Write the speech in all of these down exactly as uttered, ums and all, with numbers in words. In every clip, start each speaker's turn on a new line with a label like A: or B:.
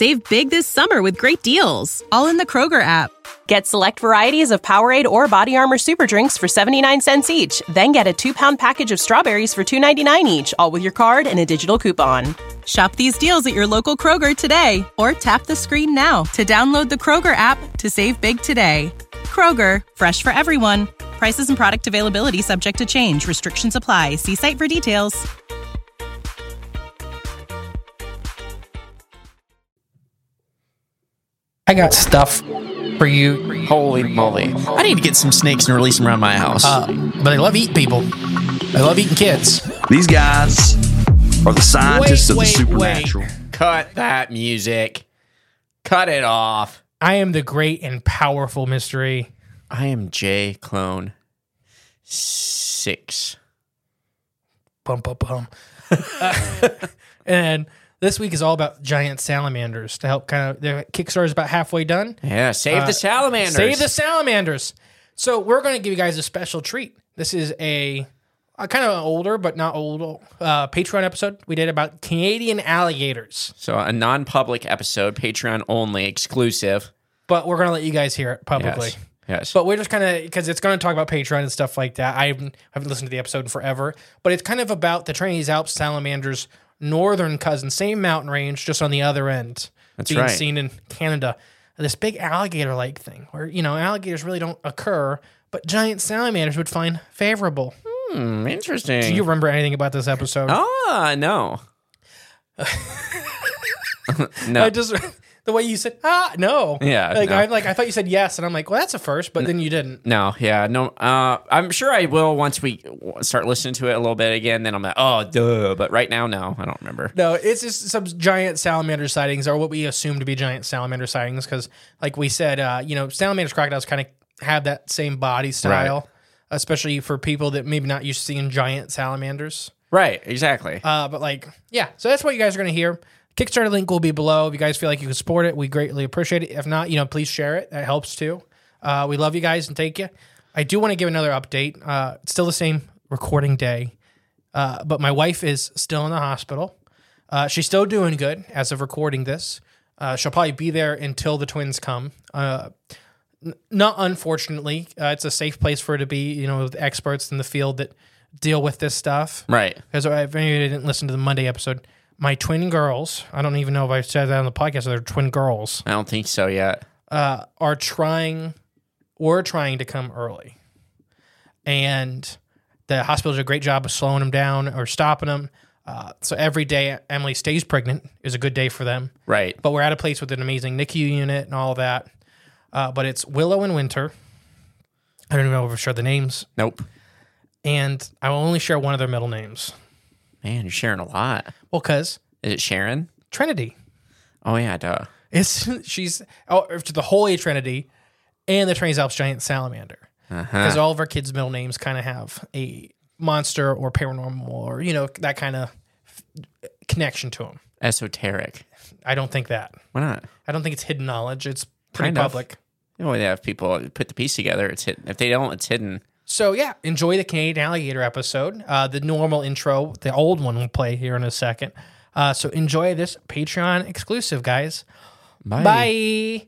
A: Save big this summer with great deals, all in the Kroger app.
B: Get select varieties of Powerade or Body Armor Super Drinks for seventy-nine cents each. Then get a two-pound package of strawberries for two ninety-nine each, all with your card and a digital coupon.
A: Shop these deals at your local Kroger today, or tap the screen now to download the Kroger app to save big today. Kroger, fresh for everyone. Prices and product availability subject to change. Restrictions apply. See site for details.
C: I got stuff for you.
D: Holy moly. I need to get some snakes and release them around my house.
C: Uh, but they love eating people. They love eating kids.
E: These guys are the scientists
C: wait,
E: of the
C: wait,
E: supernatural.
C: Wait.
D: Cut that music. Cut it off.
C: I am the great and powerful mystery.
D: I am J Clone six.
C: Bum, bum, bum. uh, and this week is all about giant salamanders to help kind of, the Kickstarter is about halfway done.
D: Yeah, save
C: Uh,
D: the salamanders.
C: Save the salamanders. So we're going to give you guys a special treat. This is a, a kind of older, but not old, uh, Patreon episode we did about Canadian alligators.
D: So a non-public episode, Patreon only, exclusive.
C: But we're going to let you guys hear it publicly.
D: Yes. Yes.
C: But we're just kind of, because it's going to talk about Patreon and stuff like that. I haven't, haven't listened to the episode in forever. But it's kind of about the Trinity Alps salamanders' northern cousin, same mountain range, just on the other end.
D: That's
C: being
D: right.
C: seen in Canada. This big alligator-like thing where, you know, alligators really don't occur, but giant salamanders would find favorable.
D: Hmm, interesting.
C: Do you remember anything about this episode?
D: Ah, no. no.
C: I just... The way you said, ah, no.
D: Yeah,
C: Like,
D: no.
C: I'm like, I thought you said yes, and I'm like, well, that's a first, but then you didn't.
D: No, yeah, no. Uh, I'm sure I will once we start listening to it a little bit again. Then I'm like, oh, duh. But right now, no, I don't remember.
C: No, it's just some giant salamander sightings, or what we assume to be giant salamander sightings, because, like we said, uh, you know, salamanders, crocodiles kind of have that same body style,
D: Right.
C: especially for people that maybe not used to seeing giant salamanders.
D: Right, exactly.
C: Uh, but like, yeah, so that's what you guys are going to hear. Kickstarter link will be below. If you guys feel like you can support it, we greatly appreciate it. If not, you know, please share it. That helps too. Uh, we love you guys and thank you. I do want to give another update. Uh, it's still the same recording day, uh, but my wife is still in the hospital. Uh, she's still doing good as of recording this. Uh, she'll probably be there until the twins come. Uh, n- not unfortunately, uh, it's a safe place for her to be. You know, with experts in the field that deal with this stuff.
D: Right.
C: Because if anybody didn't listen to the Monday episode, my twin girls, I don't even know if I said that on the podcast, they're twin girls,
D: I don't think so yet.
C: uh, are trying, were trying to come early. And the hospital did a great job of slowing them down or stopping them. Uh, so every day Emily stays pregnant is a good day for them.
D: Right.
C: But we're at a place with an amazing N I C U unit and all that. Uh, but it's Willow and Winter. I don't even know if I share the names.
D: Nope.
C: And I will only share one of their middle names.
D: Man, you're sharing a lot.
C: Well, because
D: Is it Sharon?
C: Trinity.
D: Oh, yeah, duh.
C: It's she's oh, to the Holy Trinity and the Trinity Alps giant salamander. Because
D: Uh-huh.
C: all of our kids' middle names kind of have a monster or paranormal or, you know, that kind of connection to them.
D: Esoteric.
C: I don't think that.
D: Why not?
C: I don't think it's hidden knowledge. It's pretty
D: Kind of.
C: public.
D: You know, yeah, if people put the piece together, it's hidden. If they don't, it's hidden.
C: So, yeah, enjoy the Canadian Alligator episode. Uh, the normal intro, the old one will play here in a second. Uh, so enjoy this Patreon exclusive, guys.
D: Bye.
C: Bye.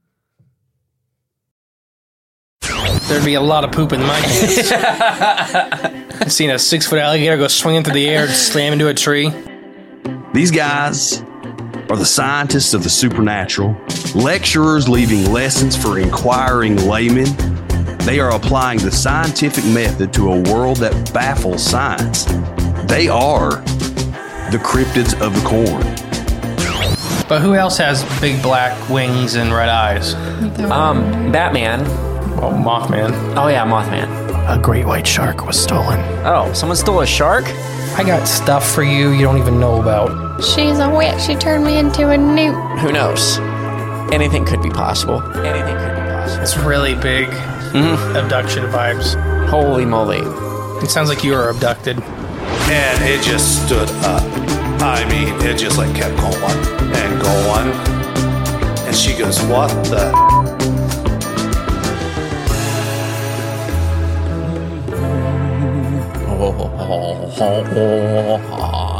C: There'd be a lot of poop in my pants. I've seen a six-foot alligator go swinging through the air and slam into a tree.
E: These guys are the scientists of the supernatural, lecturers leaving lessons for inquiring laymen. They are applying the scientific method to a world that baffles science. They are the cryptids of the corn.
C: But who else has big black wings and red eyes?
D: Um, Batman.
C: Well, Mothman.
D: Oh, yeah, Mothman.
C: A great white shark was stolen.
D: Oh, someone stole a shark?
C: I got stuff for you you don't even know about.
F: She's a witch. She turned me into a newt.
D: Who knows? Anything could be possible. Anything could be possible.
C: It's really big
D: Mm-hmm.
C: abduction vibes.
D: Holy moly.
C: It sounds like you were abducted.
G: And it just stood up. I mean, it just like kept going and going. And she goes, what the?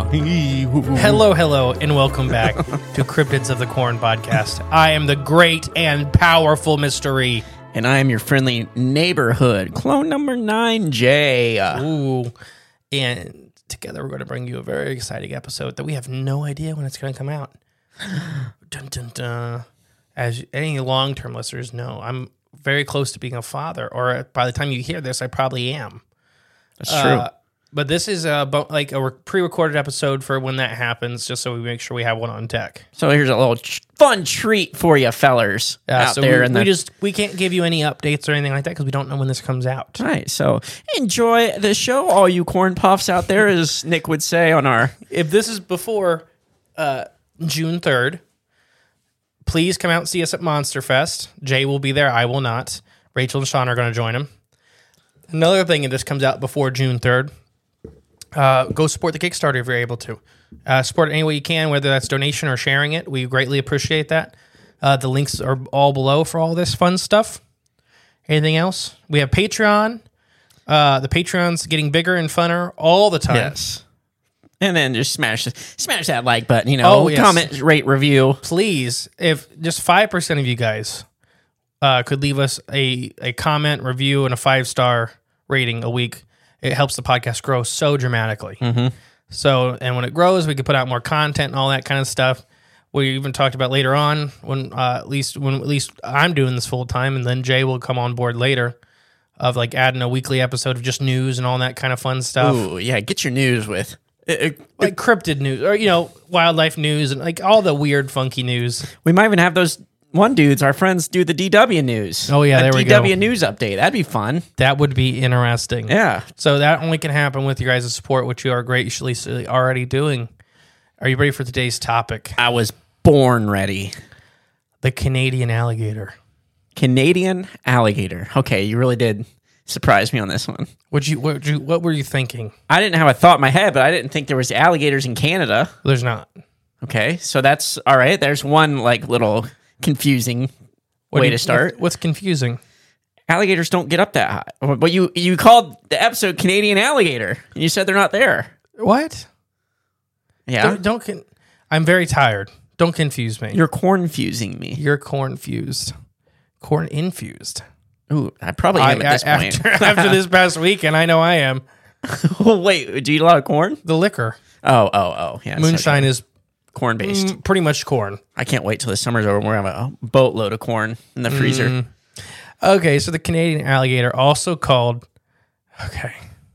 C: Hello, hello, and welcome back to Cryptids of the Corn podcast. I am the great and powerful mystery.
D: And I am your friendly neighborhood clone number nine, Jay.
C: Ooh. And together we're going to bring you a very exciting episode that we have no idea when it's going to come out. Dun, dun, dun. As any long-term listeners know, I'm very close to being a father, or by the time you hear this, I probably am.
D: That's true.
C: Uh, but this is a, like a pre-recorded episode for when that happens, just so we make sure we have one on deck.
D: So here's a little ch- fun treat for you fellers
C: Uh,
D: out
C: so
D: there.
C: we,
D: in
C: we
D: the-
C: just we can't give you any updates or anything like that because we don't know when this comes out.
D: All right, so enjoy the show, all you corn puffs out there, as Nick would say on our...
C: If this is before uh, June third, please come out and see us at Monster Fest. Jay will be there. I will not. Rachel and Sean are going to join him. Another thing, if this comes out before June third, uh, go support the Kickstarter if you're able to. Uh, support it any way you can, whether that's donation or sharing it. We greatly appreciate that. Uh, the links are all below for all this fun stuff. Anything else? We have Patreon. Uh, the Patreon's getting bigger and funner all the time.
D: Yes. And then just smash smash that like button, you know,
C: Oh, yes.
D: comment, rate, review.
C: Please, if just five percent of you guys uh, could leave us a, a comment, review, and a five-star rating a week, it helps the podcast grow so dramatically. Mm-hmm. So, and when it grows, we can put out more content and all that kind of stuff. We even talked about later on when uh, at least when at least I'm doing this full time, and then Jay will come on board later of like adding a weekly episode of just news and all that kind of fun stuff.
D: Ooh, yeah, get your news with... It, it,
C: Like cryptid news, or you know, wildlife news, and like all the weird, funky news.
D: we might even have those one dudes, our friends, do the D W news.
C: Oh, yeah,
D: A
C: there we
D: D W
C: go.
D: news update. That'd be fun.
C: That would be interesting.
D: Yeah.
C: So that only can happen with you guys' support, which you are graciously already doing. Are you ready for today's topic?
D: I was born ready.
C: The Canadian alligator.
D: Canadian alligator. Okay, you really did surprise me on this one.
C: What you what you what were you thinking?
D: I didn't have a thought in my head, but I didn't think there was alligators in Canada.
C: There's not.
D: Okay, so that's all right. There's one like little confusing
C: What
D: way
C: do you-
D: to start.
C: what- what's confusing?
D: Alligators don't get up that high. But you you called the episode Canadian alligator, and you said they're not there.
C: What?
D: Yeah,
C: Don't, don't con- I'm very tired. Don't confuse me.
D: you're corn-fusing me.
C: You're corn fused. Corn infused.
D: Ooh, I probably
C: I,
D: am at this
C: I-
D: point.
C: after, after this past weekend, I know I am.
D: Oh, wait, do you eat a lot of corn?
C: The liquor.
D: Oh, oh, oh, yeah.
C: Moonshine is
D: corn based.
C: mm, pretty much corn.
D: I can't wait till the summer's over. We're gonna have a boatload of corn in the freezer.
C: Mm. Okay, so the Canadian alligator, also called, okay,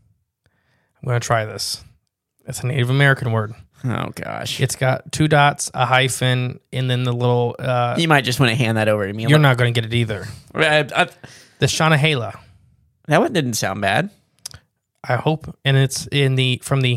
C: I'm going to try this. It's a Native American word.
D: Oh gosh,
C: It's got two dots, a hyphen, and then the little, uh,
D: you might just want to hand that over to me.
C: you're not going to get it either.
D: I, I,
C: The Shanahala,
D: that one didn't sound bad.
C: I hope, and it's in the, from the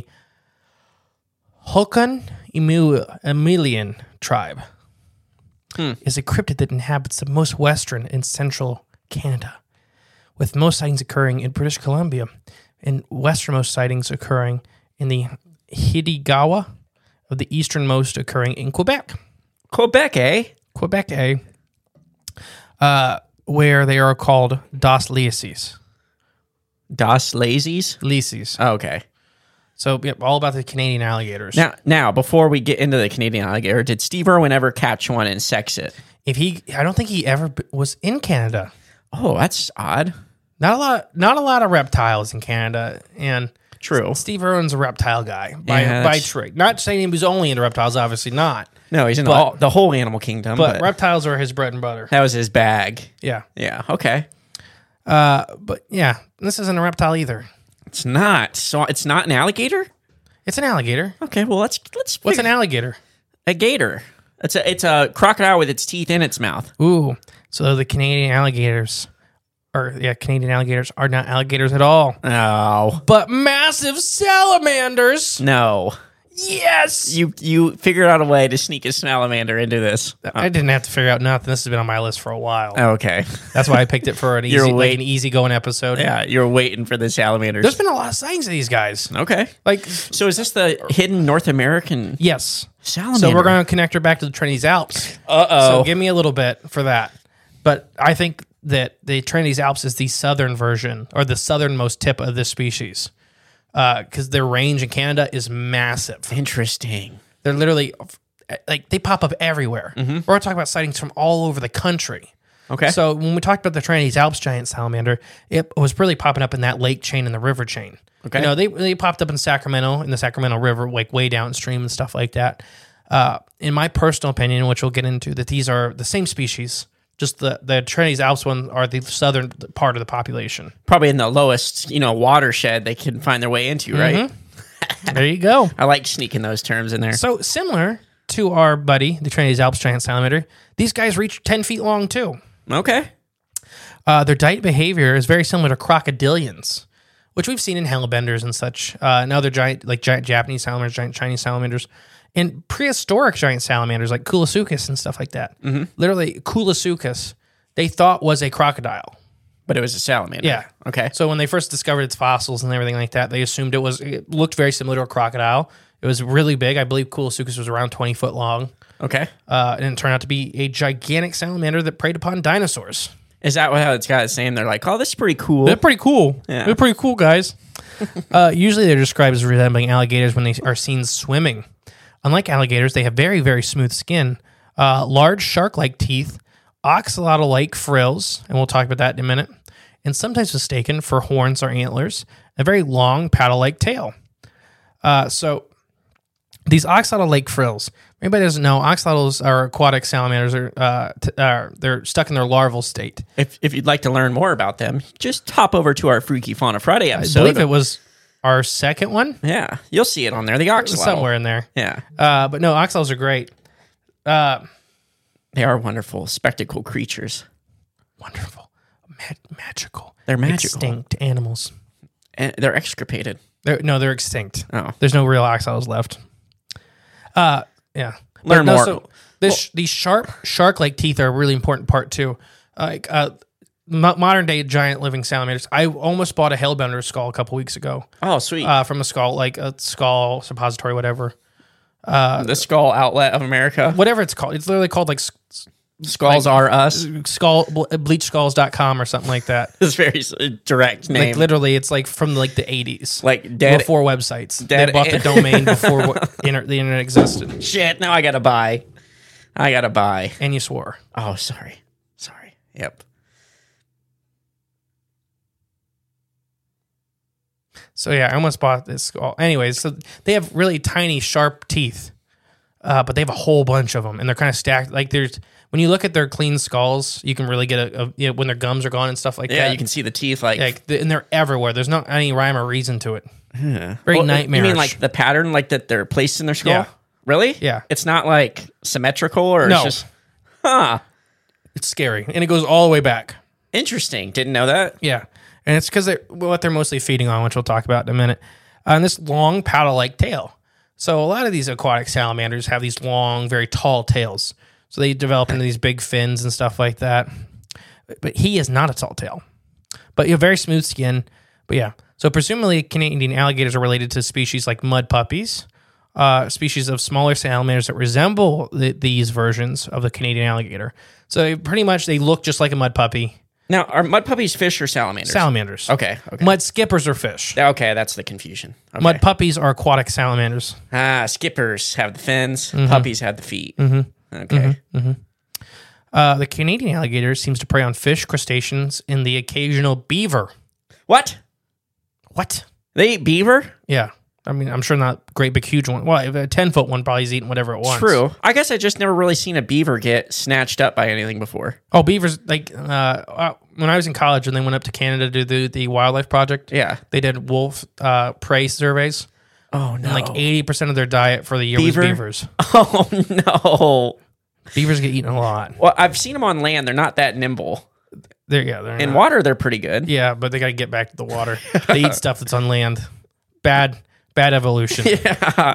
C: Hokan Emilian tribe.
D: Hmm.
C: Is a cryptid that inhabits the most western and central Canada, with most sightings occurring in British Columbia, and westernmost sightings occurring in the Hidigawa, of the easternmost occurring in Quebec.
D: Quebec, eh?
C: Quebec, eh? Uh, where they are called Das Liases.
D: Das Lazies.
C: Liases.
D: Oh, okay.
C: So, yep, all about the Canadian alligators.
D: Now, now, before we get into the Canadian alligator, did Steve Irwin ever catch one and sex it?
C: if he, I don't think he ever b- was in Canada.
D: Oh, that's odd.
C: Not a lot, not a lot of reptiles in Canada, and
D: True.
C: Steve Irwin's a reptile guy by
D: Yeah,
C: by
D: that's-
C: trade. Not saying he was only into reptiles, obviously not.
D: No, he's in
C: But-
D: all, the whole animal kingdom.
C: But
D: But,
C: reptiles are his bread and butter.
D: that was his bag.
C: Yeah.
D: Yeah. Okay.
C: Uh, but yeah, this isn't a reptile either.
D: It's not. So it's not an alligator.
C: It's an alligator.
D: Okay. Well, let's let's.
C: What's
D: figure-
C: an alligator?
D: a gator? It's a it's a crocodile with its teeth in its mouth.
C: Ooh, so the Canadian alligators, or yeah, Canadian alligators are not alligators at all,
D: Oh
C: but massive salamanders.
D: no!
C: Yes.
D: You you figured out a way to sneak a salamander into this.
C: I didn't have to figure out nothing. This has been on my list for a while.
D: Okay.
C: That's why I picked it for an
D: You're
C: easy, like
D: wait-
C: an easy going episode.
D: Yeah, you're waiting for the salamanders.
C: There's been a lot of sightings of these guys.
D: Okay.
C: Like,
D: So is this the hidden North American
C: yes.
D: salamander?
C: So we're going to connect her back to the Trinity's Alps.
D: Uh-oh.
C: So give me a little bit for that. But I think that the Trinity's Alps is the southern version or the southernmost tip of this species. because their range in Canada is massive.
D: Interesting.
C: They're literally like they pop up everywhere.
D: Mm-hmm.
C: We're talking about sightings from all over the country.
D: Okay.
C: So when we talked about the Trinity's Alps giant salamander, it was really popping up in that lake chain and the river chain.
D: Okay.
C: You know, they they popped up in Sacramento, in the Sacramento River, like way downstream and stuff like that. Uh, in my personal opinion, which we'll get into, that these are the same species. Just the the Trinity's Alps one are the southern part of the population.
D: Probably in the lowest, you know, watershed they can find their way into, right?
C: Mm-hmm. There you go.
D: I like sneaking those terms in there.
C: So similar to our buddy, the Trinity's Alps giant salamander, these guys reach ten feet long too.
D: Okay.
C: Uh, their diet behavior is very similar to crocodilians, which we've seen in hellbenders and such, uh, and other giant, like giant Japanese salamanders, giant Chinese salamanders, and prehistoric giant salamanders like Koolasuchus and stuff like that. Mm-hmm. Literally, Koolasuchus, they thought was a crocodile.
D: But it was a salamander.
C: Yeah.
D: Okay.
C: So when they first discovered its fossils and everything like that, they assumed it was, it looked very similar to a crocodile. It was really big. I believe Koolasuchus was around twenty foot long.
D: Okay.
C: Uh, and it turned out to be a gigantic salamander that preyed upon dinosaurs.
D: Is that what how it's got its name? They're like, oh, this is pretty cool.
C: They're pretty cool.
D: Yeah.
C: They're pretty cool, guys. uh, usually they're described as resembling alligators when they are seen swimming. Unlike alligators, they have very, very smooth skin, uh, large shark-like teeth, oxalotl-like frills, and we'll talk about that in a minute, and sometimes mistaken for horns or antlers, a very long paddle-like tail. Uh, so these oxalotl-like frills, anybody doesn't know, oxalotls are aquatic salamanders. Are, uh, t- uh, they're stuck in their larval state.
D: If if you'd like to learn more about them, just hop over to our Freaky Fauna Friday episode.
C: I believe it was our second one.
D: Yeah, you'll see it on there. The oxalotl.
C: Somewhere in there.
D: Yeah.
C: Uh, but no, oxalots are great. Uh,
D: They are wonderful, spectacle creatures.
C: wonderful. Ma- magical.
D: They're magical.
C: Extinct animals.
D: And they're extirpated.
C: They're, no, they're extinct.
D: Oh.
C: There's no real oxalots left. Uh, yeah.
D: Learn
C: But no,
D: more.
C: So this, these sharp, shark-like teeth are a really important part, too. Like uh, mo- modern-day giant living salamanders. I almost bought a hellbender skull a couple weeks ago.
D: Oh, sweet.
C: Uh, from a skull, like a skull suppository, whatever.
D: the Skull Outlet of America.
C: Whatever it's called. It's literally called, like, s-
D: Skulls
C: like-
D: are us.
C: skull bleach skulls dot com or something like that.
D: It's very s- direct name.
C: Like literally, it's like from like the eighties,
D: Like dead-
C: before websites.
D: dead
C: they bought the
D: an-
C: domain before what, inter- the internet existed,
D: Shit, now I gotta buy. I gotta buy.
C: and you swore.
D: Oh, sorry. Sorry. Yep.
C: So yeah, I almost bought this skull. Anyways, so they have really tiny, sharp teeth, uh, but they have a whole bunch of them, and they're kind of stacked. Like there's when you look at their clean skulls, you can really get a, a you know, when their gums are gone and stuff like
D: Yeah,
C: that.
D: you can see the teeth like.
C: like, the, and they're everywhere. There's not any rhyme or reason to it.
D: Yeah.
C: Very
D: Well,
C: nightmarish.
D: You mean like the pattern, like that they're placed in their skull?
C: Yeah.
D: Really?
C: Yeah.
D: It's not like symmetrical or
C: No.
D: it's just. Huh.
C: It's scary, and it goes all the way back.
D: Interesting. Didn't know that.
C: Yeah, and it's because they're what they're mostly feeding on, which we'll talk about in a minute. Uh, and this long paddle-like tail. So a lot of these aquatic salamanders have these long, very tall tails. So they develop into these big fins and stuff like that. But he is not a tall tail. But you have very smooth skin. But yeah, so presumably Canadian alligators are related to species like mud puppies, uh, species of smaller salamanders that resemble the, these versions of the Canadian alligator. So pretty much they look just like a mud puppy.
D: Now, are mud puppies fish or salamanders?
C: Salamanders.
D: Okay. Okay.
C: Mud skippers are fish.
D: Okay, that's the confusion. Okay.
C: Mud puppies are aquatic salamanders.
D: Ah, skippers have the fins.
C: Mm-hmm.
D: Puppies have the feet. Mm-hmm. Okay.
C: Uh, the Canadian alligator seems to prey on fish, crustaceans, and the occasional beaver.
D: What?
C: What?
D: They eat beaver?
C: Yeah. I mean, I'm sure not great big huge one. Well, if a ten foot one probably is eating whatever it wants.
D: True. I guess I just never really seen a beaver get snatched up by anything before.
C: Oh, beavers, like, uh, uh, when I was in college and they went up to Canada to do the wildlife project,
D: Yeah.
C: they did wolf uh, prey surveys.
D: Oh, no.
C: And like eighty percent of their diet for the year
D: Beaver?
C: was beavers.
D: Oh, no.
C: Beavers get eaten a lot.
D: Well, I've seen them on land. They're not that nimble.
C: They're, yeah, they're
D: In
C: not-
D: water, they're pretty good.
C: Yeah, but they got to get back to the water. They eat stuff that's on land. Bad, bad evolution.
D: Yeah.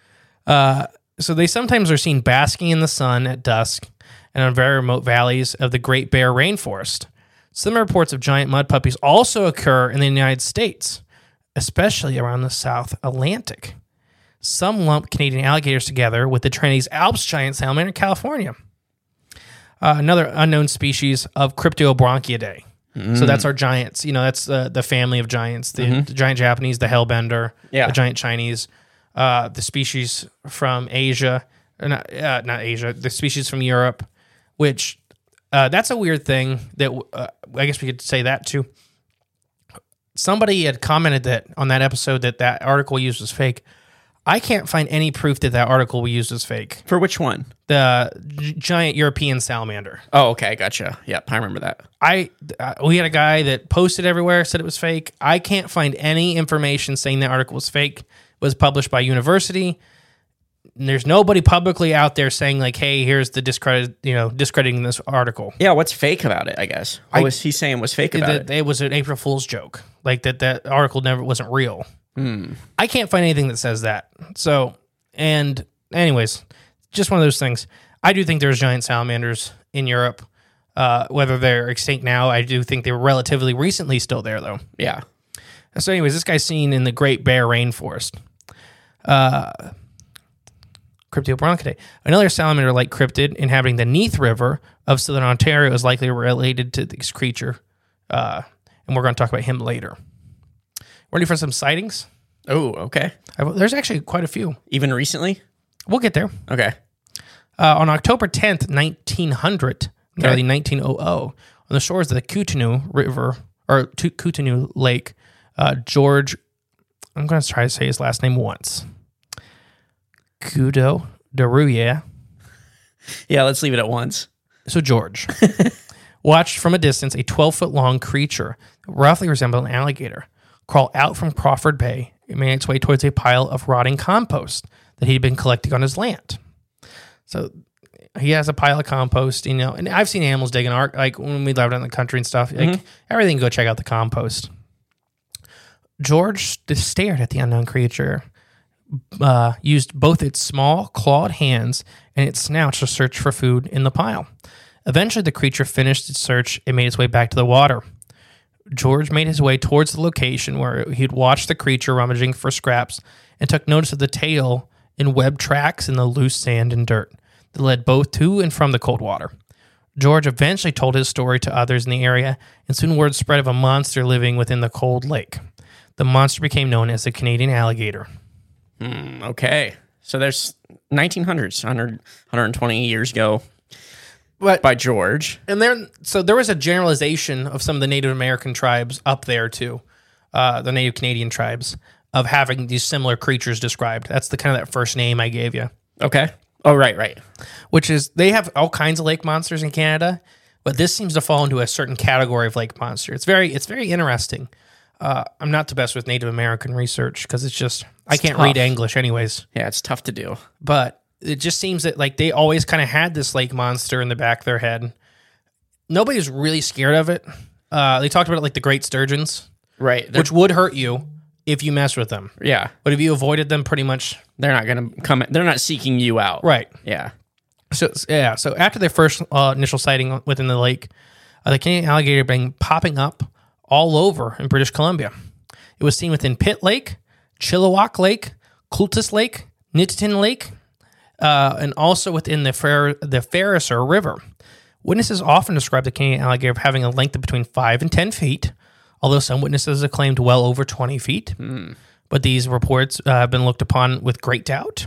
C: Uh, so they sometimes are seen basking in the sun at dusk and on very remote valleys of the Great Bear Rainforest. Some reports of giant mud puppies also occur in the United States, especially around the South Atlantic. Some lump Canadian alligators together with the Trinity's Alps giant salamander in California. Uh, another unknown species of Cryptobronchiidae. So that's our giants. You know, that's uh, the family of giants. The,
D: Mm-hmm.
C: the giant Japanese, the hellbender,
D: Yeah.
C: the giant Chinese, uh, the species from Asia, or not, uh, not Asia, the species from Europe, which uh, that's a weird thing that uh, I guess we could say that too. Somebody had commented that on that episode that that article we used was fake. I can't find any proof that that article we used was fake.
D: For which one?
C: The g- giant European salamander.
D: Oh, okay, gotcha. Yep, I remember that.
C: I uh, we had a guy that posted everywhere, said it was fake. I can't find any information saying that article was fake. It was published by university. And there's nobody publicly out there saying like, "Hey, here's the discredit," you know, discrediting this article.
D: Yeah, what's fake about it? I guess. What
C: I-
D: was he saying was fake about
C: That
D: it?
C: it was an April Fool's joke. Like that that article never wasn't real. I can't find anything that says that. So, and anyways, just one of those things. I do think there's giant salamanders in Europe. Uh, whether they're extinct now, I do think they were relatively recently still there, though.
D: Yeah.
C: So, anyways, this guy's seen in the Great Bear Rainforest. Uh, Cryptobronchidae. Another salamander-like cryptid inhabiting the Neath River of southern Ontario is likely related to this creature, uh, and we're going to talk about him later. Ready for some sightings?
D: Oh, okay.
C: I've, there's actually quite a few.
D: Even recently?
C: We'll get there.
D: Okay.
C: Uh, on October tenth, nineteen hundred,
D: Okay.
C: nearly nineteen hundred, on the shores of the Kootenay River, or Tu- Kootenay Lake, uh, George, I'm going to try to say his last name once. Kudo Daruye.
D: Yeah, let's leave it at once.
C: So George watched from a distance a twelve-foot-long creature, roughly resembling an alligator, crawl out from Crawford Bay and made its way towards a pile of rotting compost that he'd been collecting on his land. So he has a pile of compost, you know, and I've seen animals digging art, like when we lived out in the country and stuff. Like everything, go check out the compost. George just stared at the unknown creature, uh, used both its small clawed hands and its snout to search for food in the pile. Eventually, the creature finished its search and made its way back to the water. George made his way towards the location where he'd watched the creature rummaging for scraps and took notice of the tail and web tracks in the loose sand and dirt that led both to and from the cold water. George eventually told his story to others in the area, and soon word spread of a monster living within the cold lake. The monster became known as the Canadian alligator.
D: Hmm, okay. So there's nineteen hundreds, one hundred, one hundred twenty years ago
C: But
D: by George.
C: And there, so there was a generalization of some of the Native American tribes up there too, uh, the Native Canadian tribes, of having these similar creatures described. That's the kind of that first name I gave you,
D: Okay. Oh, right, right.
C: which is they have all kinds of lake monsters in Canada, but this seems to fall into a certain category of lake monster. It's very, it's very interesting. Uh, I'm not the best with Native American research because it's just I can't
D: tough.
C: read English anyways.
D: Yeah, it's tough to do.
C: But it just seems that like they always kind of had this lake monster in the back of their head. Nobody's really scared of it. Uh, they talked about it like the great sturgeons,
D: Right. They're-
C: which would hurt you if you mess with them.
D: yeah.
C: But if you avoided them, pretty much
D: They're not going to come. They're not seeking you out.
C: right.
D: Yeah.
C: So yeah. So after their first uh, initial sighting within the lake, uh, the Canadian alligator been popping up all over in British Columbia. It was seen within Pitt Lake, Chilliwack Lake, Cultus Lake, Nittany Lake, uh, and also within the Fer- the Ferriser River. Witnesses often describe the Canadian alligator having a length of between five and ten feet, although some witnesses have claimed well over twenty feet. But these reports uh, have been looked upon with great doubt.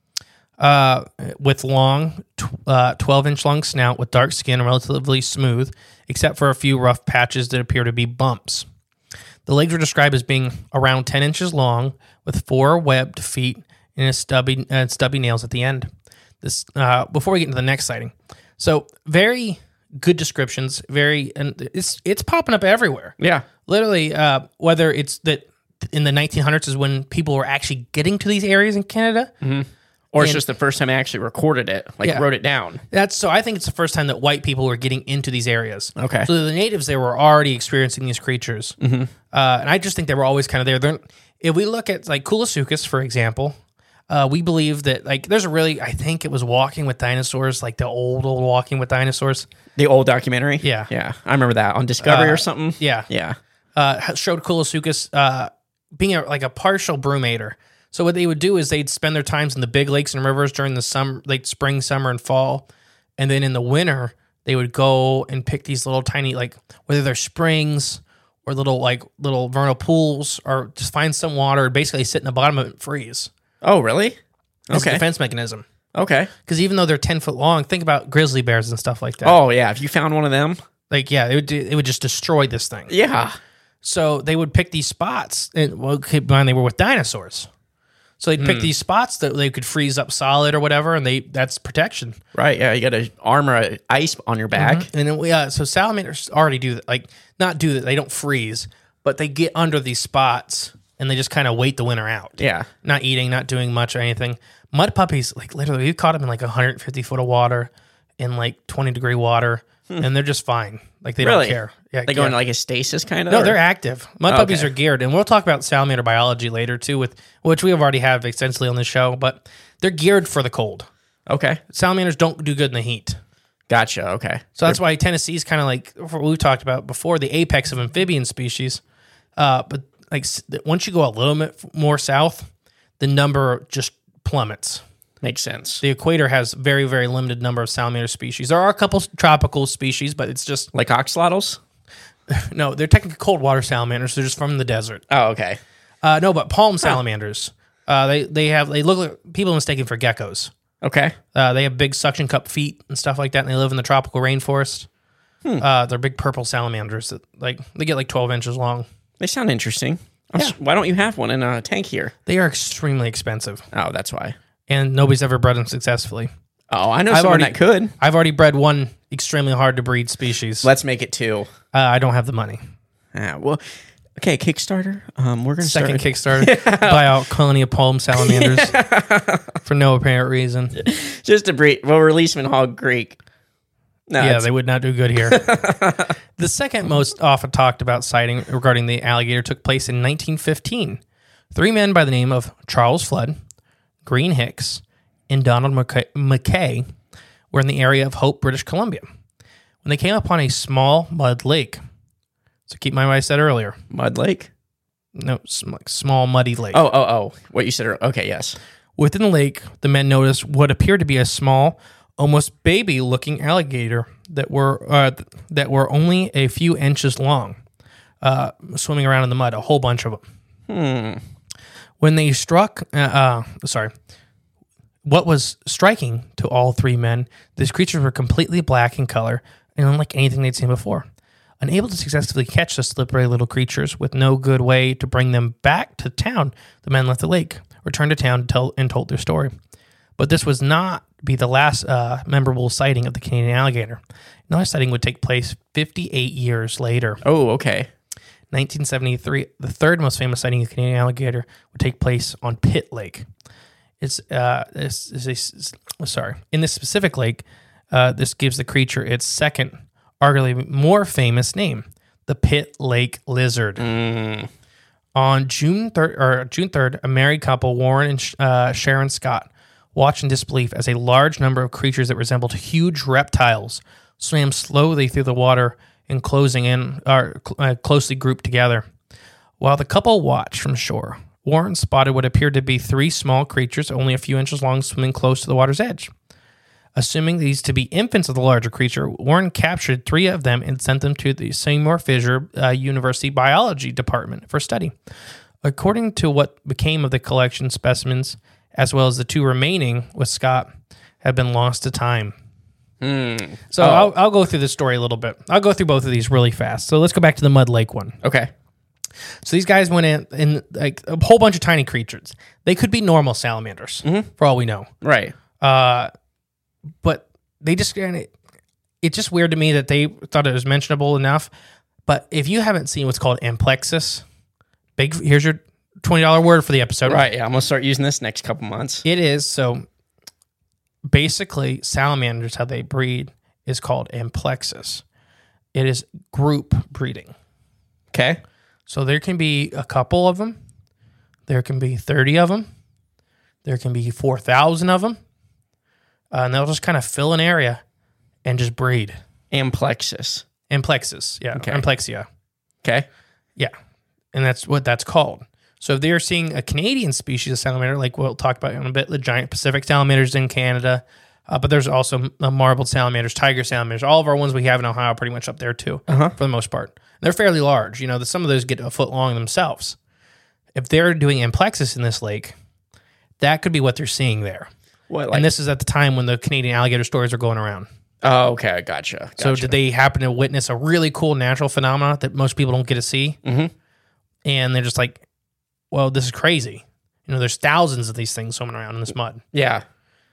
C: Uh, with long, tw- uh, twelve-inch long snout with dark skin and relatively smooth, except for a few rough patches that appear to be bumps. The legs were described as being around ten inches long, with four webbed feet and a stubby, uh, stubby nails at the end. This uh, before we get into the next sighting. So very good descriptions. Very, and it's it's popping up everywhere.
D: Yeah.
C: Literally, uh, whether it's that in the nineteen hundreds is when people were actually getting to these areas in Canada.
D: Or it's
C: And-
D: just the first time I actually recorded it, like
C: Yeah.
D: wrote it down.
C: That's so. I think it's the first time that white people were getting into these areas.
D: Okay.
C: So the natives they were already experiencing these creatures, mm-hmm. uh, and I just think they were always kind of there. They're, if we look at like Coolasuchus, for example, uh, we believe that like there's a really I think it was Walking with Dinosaurs, like the old old Walking with Dinosaurs.
D: The old documentary?
C: Yeah.
D: Yeah. I remember that on Discovery
C: Uh,
D: or something.
C: Yeah,
D: Yeah.
C: uh, showed Coolasuchus uh, being a, like a partial brumator. So what they would do is they'd spend their times in the big lakes and rivers during the summer, like spring, summer, and fall, and then in the winter they would go and pick these little tiny, like whether they're springs or little like little vernal pools, or just find some water, basically sit in the bottom of it and freeze.
D: Oh, really?
C: It's
D: Okay.
C: a defense mechanism.
D: Okay.
C: Because even though they're ten foot long, think about grizzly bears and stuff like that.
D: Oh, yeah. If you found one of them.
C: Like, yeah, it would, do- it would just destroy this thing.
D: Yeah.
C: So they would pick these spots, and well, keep in mind they were with dinosaurs. So they'd pick these spots that they could freeze up solid or whatever, and they that's protection.
D: Right. Yeah. You got to armor uh, ice on your back.
C: And then we, uh, so salamanders already do that, like not do that. They don't freeze, but they get under these spots and they just kind of wait the winter out.
D: Yeah.
C: Not eating, not doing much or anything. Mud puppies, like literally, we caught them in like one hundred fifty foot of water, in like twenty degree water, and they're just fine. Like they
D: Really?
C: don't care. Yeah,
D: They go
C: yeah.
D: into like a stasis kind of?
C: No, they're active. Mud
D: Oh,
C: puppies
D: okay.
C: are geared, and we'll talk about salamander biology later too, with which we have already have extensively on the show. But they're geared for the cold.
D: Okay.
C: Salamanders don't do good in the heat,
D: Gotcha. Okay.
C: so that's why Tennessee is kind of like what we talked about before, the apex of amphibian species. Uh, but like s- once you go a little bit more south, the number just plummets.
D: Makes sense.
C: The equator has very very limited number of salamander species. There are a couple tropical species, but it's just
D: Like oxalotls?
C: no. They're technically cold water salamanders. They're just from the desert.
D: Oh, okay.
C: Uh, no, but palm salamanders. Uh, they they have they look like people mistake them for geckos.
D: Okay.
C: Uh, they have big suction cup feet and stuff like that, and they live in the tropical rainforest. Uh, they're big purple salamanders that like they get like twelve inches long.
D: They sound interesting. I'm
C: Yeah.
D: s- why don't you have one in a tank here?
C: They are extremely expensive,
D: Oh, that's why.
C: and nobody's ever bred them successfully.
D: Oh, I know
C: I've
D: someone
C: already-
D: that could.
C: I've already bred one extremely hard to breed species.
D: Let's make it two.
C: Uh, I don't have the money.
D: Yeah, well, okay, Kickstarter. Um, we're gonna
C: Second
D: start.
C: Kickstarter, buy out colony of palm salamanders for no apparent reason.
D: Just to breed. We'll release them in Hog Creek. No,
C: Yeah,
D: it's-
C: they would not do good here. The second most often talked about sighting regarding the alligator took place in nineteen fifteen. Three men by the name of Charles Flood, Green Hicks, and Donald McKay, McKay were in the area of Hope, British Columbia, when they came upon a small mud lake. So keep in mind what I said earlier.
D: Mud Lake.
C: No, sm- like small muddy lake.
D: Oh, oh, oh. What you said. ear- Okay, yes.
C: Within the lake, the men noticed what appeared to be a small, almost baby-looking alligator that were uh, th- that were only a few inches long, uh, swimming around in the mud. A whole bunch of them. When they struck, uh, uh, sorry, what was striking to all three men, these creatures were completely black in color and unlike anything they'd seen before. Unable to successfully catch the slippery little creatures, with no good way to bring them back to town, the men left the lake, returned to town, to tell, and told their story. But this was not be the last uh, memorable sighting of the Canadian alligator. Another sighting would take place fifty-eight years later.
D: Oh, okay.
C: nineteen seventy-three, the third most famous sighting of the Canadian alligator would take place on Pitt Lake. It's uh, this is a s- sorry. In this specific lake, uh, this gives the creature its second, arguably more famous name, the Pitt Lake lizard. On June third, or June third, a married couple, Warren and uh, Sharon Scott, watched in disbelief as a large number of creatures that resembled huge reptiles swam slowly through the water and closing in, or uh, closely grouped together. While the couple watched from shore, Warren spotted what appeared to be three small creatures, only a few inches long, swimming close to the water's edge. Assuming these to be infants of the larger creature, Warren captured three of them and sent them to the Seymour Fisher uh, University Biology Department for study. According to what became of the collection specimens, as well as the two remaining with Scott, have been lost to time. So I'll, I'll go through the story a little bit. I'll go through both of these really fast. So let's go back to the Mud Lake one.
D: Okay.
C: So these guys went in, in like a whole bunch of tiny creatures. They could be normal salamanders, for all we know.
D: Right.
C: Uh, but they just, and it, it's just weird to me that they thought it was mentionable enough. But if you haven't seen what's called amplexus, big, here's your twenty dollars word for the episode.
D: Right. Yeah. I'm gonna start using this next couple months.
C: It is. So basically, salamanders, how they breed, is called amplexus. It is group breeding.
D: Okay.
C: So there can be a couple of them. There can be thirty of them. There can be four thousand of them. Uh, and they'll just kind of fill an area and just breed.
D: Amplexus.
C: Amplexus, yeah.
D: Okay.
C: Amplexia,
D: Okay.
C: yeah. And that's what that's called. So if they're seeing a Canadian species of salamander, like we'll talk about in a bit, the giant Pacific salamanders in Canada, Uh, but there's also uh, marbled salamanders, tiger salamanders. All of our ones we have in Ohio are pretty much up there too, uh-huh. for the most part. They're fairly large. You know, the, some of those get a foot long themselves. If they're doing amplexus in this lake, that could be what they're seeing there.
D: What, like,
C: and this is at the time when the Canadian alligator stories are going around.
D: Oh, okay, gotcha. gotcha.
C: So did they happen to witness a really cool natural phenomena that most people don't get to see?
D: Mm-hmm.
C: And they're just like, well, this is crazy. You know, there's thousands of these things swimming around in this mud.
D: Yeah.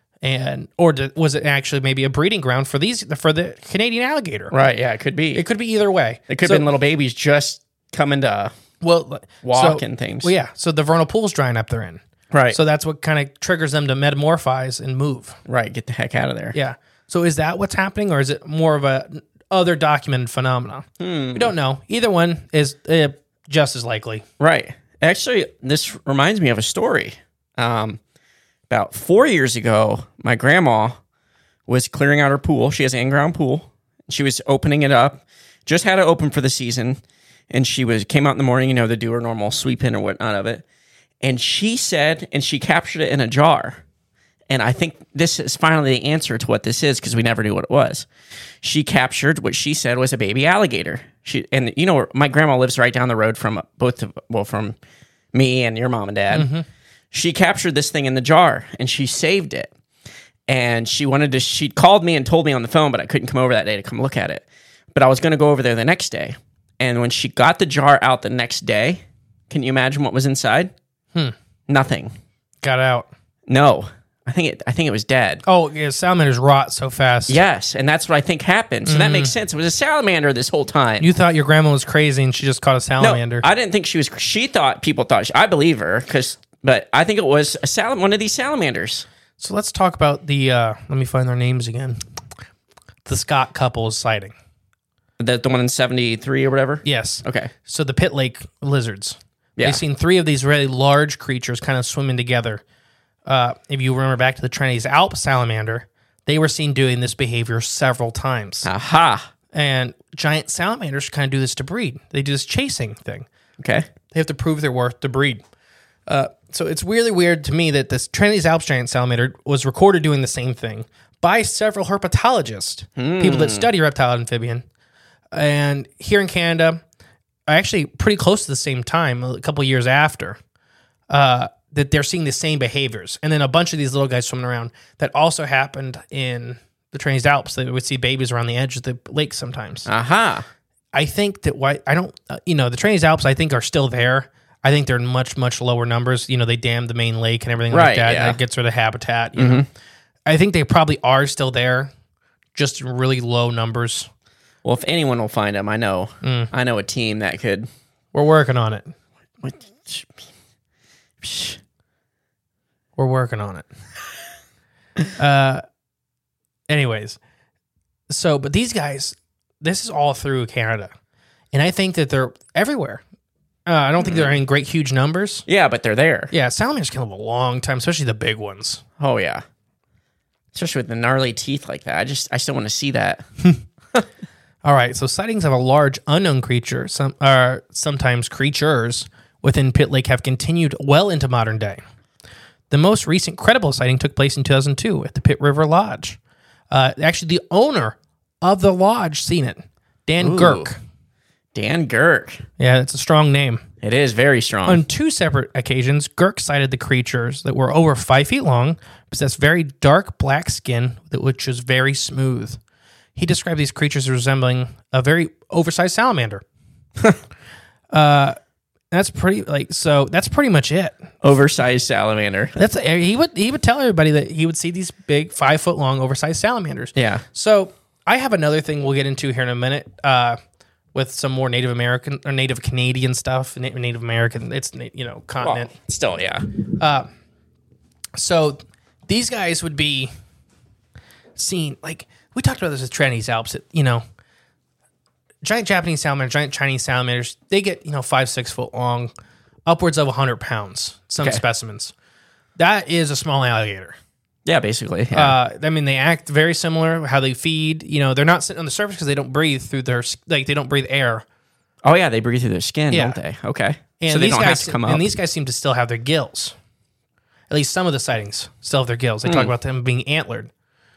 C: And or did, was it actually maybe a breeding ground for these for the Canadian alligator?
D: Right, yeah, it could be.
C: It could be either way.
D: It could
C: so,
D: have been little babies just coming to
C: well,
D: walk
C: so,
D: and things.
C: Well, yeah, so the vernal pool's drying up they're in.
D: Right.
C: So that's what kind of triggers them to metamorphize and move.
D: Right, get the heck out of there.
C: Yeah. So is that what's happening, or is it more of a other documented phenomena?
D: Hmm.
C: We don't know. Either one is uh, just as likely.
D: Right. Actually, this reminds me of a story. Um, about four years ago, my grandma was clearing out her pool. She has an in-ground pool. She was opening it up. Just had it open for the season, and she was came out in the morning, you know, to do her normal sweeping or whatnot of it. And she said, and she captured it in a jar. And I think this is finally the answer to what this is, because we never knew what it was. She captured what she said was a baby alligator. She and you know, my grandma lives right down the road from both of, well, from me and your mom and dad. Mm-hmm. She captured this thing in the jar and she saved it. And she wanted to. She called me and told me on the phone, but I couldn't come over that day to come look at it. But I was going to go over there the next day. And when she got the jar out the next day, can you imagine what was inside?
C: Hmm.
D: Nothing.
C: Got out.
D: No. I think it. I think it was dead.
C: Oh, yeah, salamanders rot so fast.
D: Yes, and that's what I think happened. So mm. that makes sense. It was a salamander this whole time.
C: You thought your grandma was crazy, and she just caught a salamander.
D: No, I didn't think she was. She thought people thought. She, I believe her, because, but I think it was a sal- one of these salamanders.
C: So let's talk about the. Uh, let me find their names again. The Scott couple's sighting.
D: The the one in seventy-three or whatever.
C: Yes.
D: Okay.
C: So the Pitt Lake lizards.
D: Yeah.
C: They've seen three of these really large creatures kind of swimming together. Uh, if you remember back to the Chinese Alps salamander, they were seen doing this behavior several times.
D: Aha.
C: And giant salamanders kind of do this to breed. They do this chasing thing.
D: Okay.
C: They have to prove their worth to breed. Uh, so it's really weird to me that this Chinese Alps giant salamander was recorded doing the same thing by several herpetologists, mm. people that study reptile and amphibian. And here in Canada, actually pretty close to the same time, a couple years after, uh, that they're seeing the same behaviors. And then a bunch of these little guys swimming around. That also happened in the Chinese Alps. They would see babies around the edge of the lake sometimes.
D: Aha.
C: I think that why I don't, uh, you know, the Chinese Alps, I think, are still there. I think they're in much, much lower numbers. You know, they dammed the main lake and everything
D: right,
C: like that.
D: Yeah.
C: And it gets rid of habitat. You
D: mm-hmm.
C: know? I think they probably are still there, just in really low numbers.
D: Well, if anyone will find them, I know. Mm. I know a team that could.
C: We're working on it.
D: What?
C: We're working on it. uh, anyways, so, but these guys, this is all through Canada. And I think that they're everywhere. Uh, I don't think they're in great, huge numbers.
D: Yeah, but they're there.
C: Yeah, salamanders can live a long time, especially the big ones.
D: Oh, yeah. Especially with the gnarly teeth like that. I just, I still want to see that.
C: All right, so sightings of a large unknown creature, some are sometimes creatures, within Pitt Lake have continued well into modern day. The most recent credible sighting took place in two thousand two at the Pitt River Lodge. Uh, actually, the owner of the lodge seen it, Dan
D: Ooh.
C: Girk.
D: Dan Girk.
C: Yeah, that's a strong name.
D: It is very strong.
C: On two separate occasions, Girk sighted the creatures that were over five feet long, possessed very dark black skin, which was very smooth. He described these creatures as resembling a very oversized salamander. uh, that's pretty like so. That's pretty much it.
D: Oversized salamander.
C: That's he would he would tell everybody that he would see these big five foot long oversized salamanders.
D: Yeah.
C: So I have another thing we'll get into here in a minute. Uh, with some more Native American or Native Canadian stuff, Native American. It's you know continent.
D: Well, still, yeah.
C: Uh, so these guys would be seen like. We talked about this with Chinese Alps. You know, giant Japanese salamanders, giant Chinese salamanders, they get, you know, five, six foot long, upwards of one hundred pounds, some okay. specimens. That is a small alligator.
D: Yeah, basically. Yeah.
C: Uh, I mean, they act very similar, how they feed. You know, they're not sitting on the surface because they don't breathe through their, like, they don't breathe air.
D: Oh, yeah, they breathe through their skin,
C: yeah.
D: don't they? Okay.
C: And
D: so they
C: these
D: don't
C: guys,
D: have to come
C: and
D: up.
C: these guys seem to still have their gills. At least some of the sightings still have their gills. They mm. talk about them being antlered.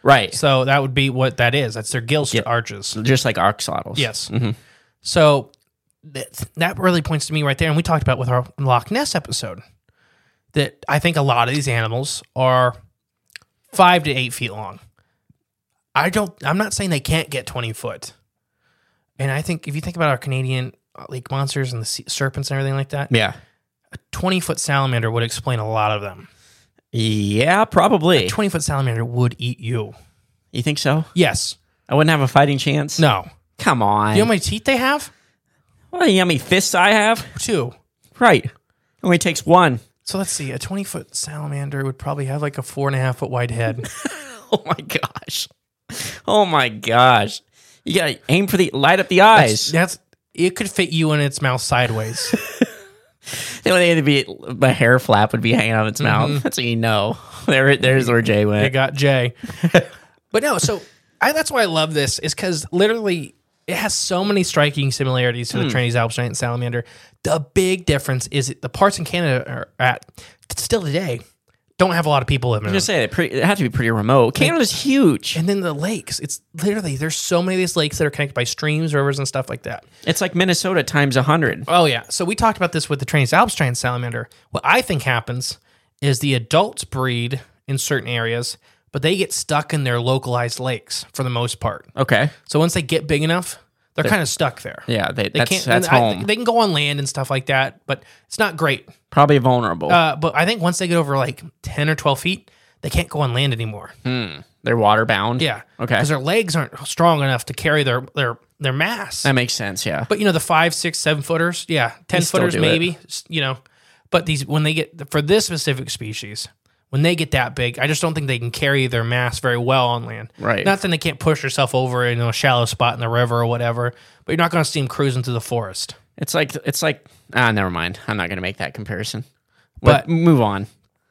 D: Right.
C: So that would be what that is. That's their gill st-
D: Yeah.
C: arches.
D: Just like axolotls.
C: Yes.
D: Mm-hmm.
C: So that, that really points to me right there. And we talked about with our Loch Ness episode that I think a lot of these animals are five to eight feet long. I don't, I'm not saying they can't get twenty foot. And I think if you think about our Canadian lake monsters and the sea, serpents and everything like that,
D: Yeah.
C: a twenty foot salamander would explain a lot of them.
D: Yeah, probably.
C: A twenty foot salamander would eat you.
D: You think so?
C: Yes.
D: I wouldn't have a fighting chance?
C: No.
D: Come on.
C: You know how many teeth they have?
D: Well, you know how many fists I have?
C: Two.
D: Right. Only takes one.
C: So let's see. A twenty foot salamander would probably have like a four and a half foot wide head.
D: Oh my gosh. Oh my gosh. You gotta aim for the light up the eyes.
C: That's, that's it. Could fit you in its mouth sideways.
D: The only thing to be the hair flap would be hanging out of its mouth. That's what you know. There, there's where Jay went.
C: They got Jay. But no, so I, that's why I love this is because literally it has so many striking similarities to the Chinese Alps giant salamander. The big difference is it, the parts in Canada are at still today don't have a lot of people living
D: I
C: in
D: was
C: them.
D: gonna say it, pretty, it had to be pretty remote. Canada's huge.
C: And then the lakes, it's literally there's so many of these lakes that are connected by streams, rivers, and stuff like that.
D: It's like Minnesota times a hundred.
C: Oh yeah. So we talked about this with the Chinese Alps giant salamander. What I think happens is the adults breed in certain areas, but they get stuck in their localized lakes for the most part.
D: Okay.
C: So once they get big enough, they're, kind of stuck there.
D: Yeah, they,
C: They
D: that's
C: can't.
D: that's
C: and I-
D: home.
C: they can go on land and stuff like that, but it's not great.
D: Probably vulnerable.
C: Uh, but I think once they get over like ten or twelve feet, they can't go on land anymore.
D: They're water bound.
C: Yeah.
D: Okay.
C: Because their legs aren't strong enough to carry their their their mass.
D: That makes sense. Yeah.
C: But you know the five, six, seven footers, yeah, ten
D: still
C: footers
D: do
C: maybe. s- You know, but these when they get for this specific species, when they get that big, I just don't think they can carry their mass very well on land.
D: Right.
C: Not that they can't push yourself over in a shallow spot in the river or whatever, but you're not going to see them cruising through the forest.
D: It's like it's like ah, never mind. I'm not gonna make that comparison.
C: But-
D: But move on.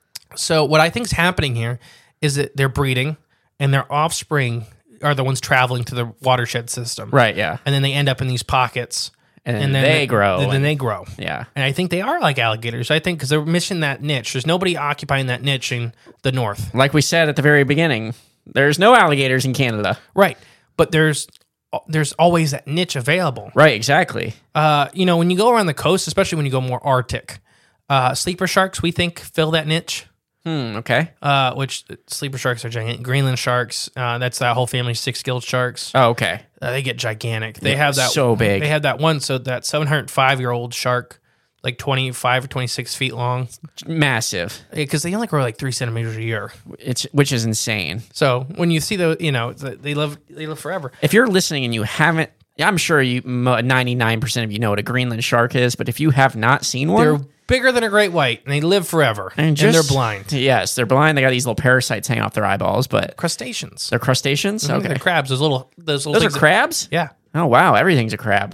C: So what I think is happening here is that they're breeding, and their offspring are the ones traveling to the watershed system.
D: Right. Yeah.
C: And then they end up in these pockets.
D: And then they grow
C: And then
D: and-
C: they grow.
D: Yeah.
C: And I think they are like alligators. I think because they're missing that niche. There's nobody occupying that niche in the north.
D: Like we said at the very beginning, there's no alligators in Canada.
C: Right. But there's there's always that niche available.
D: Right. Exactly.
C: Uh, you know, when you go around the coast, especially when you go more Arctic, uh, sleeper sharks, we think, fill that niche.
D: Hmm. Okay.
C: Uh, which sleeper sharks are giant. Greenland sharks, uh, that's that whole family, six-gilled sharks.
D: Oh, okay.
C: Uh, they get gigantic. They have that
D: so big.
C: They have that one. So that seven hundred five year old shark, like twenty-five or twenty-six feet long,
D: Massive.
C: because they only grow like three centimeters a year.
D: It's which is insane.
C: So when you see the, you know, the, they live they live forever.
D: If you're listening and you haven't, I'm sure you ninety-nine percent of you know what a Greenland shark is, but if you have not seen one,
C: They're bigger than a great white, and they live forever, and,
D: just-
C: they're blind.
D: Yes, they're blind. They got these little parasites hanging off their eyeballs, but
C: Crustaceans.
D: they're crustaceans.
C: Okay.
D: Okay,
C: They're crabs. Those little those little
D: those are
C: things that-
D: crabs.
C: yeah.
D: Oh wow, everything's a crab.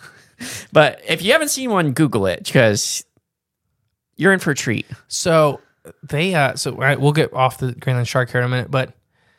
D: But if you haven't seen one, Google it because you're in for a treat.
C: So they uh so all right, we'll get off the Greenland shark here in a minute, but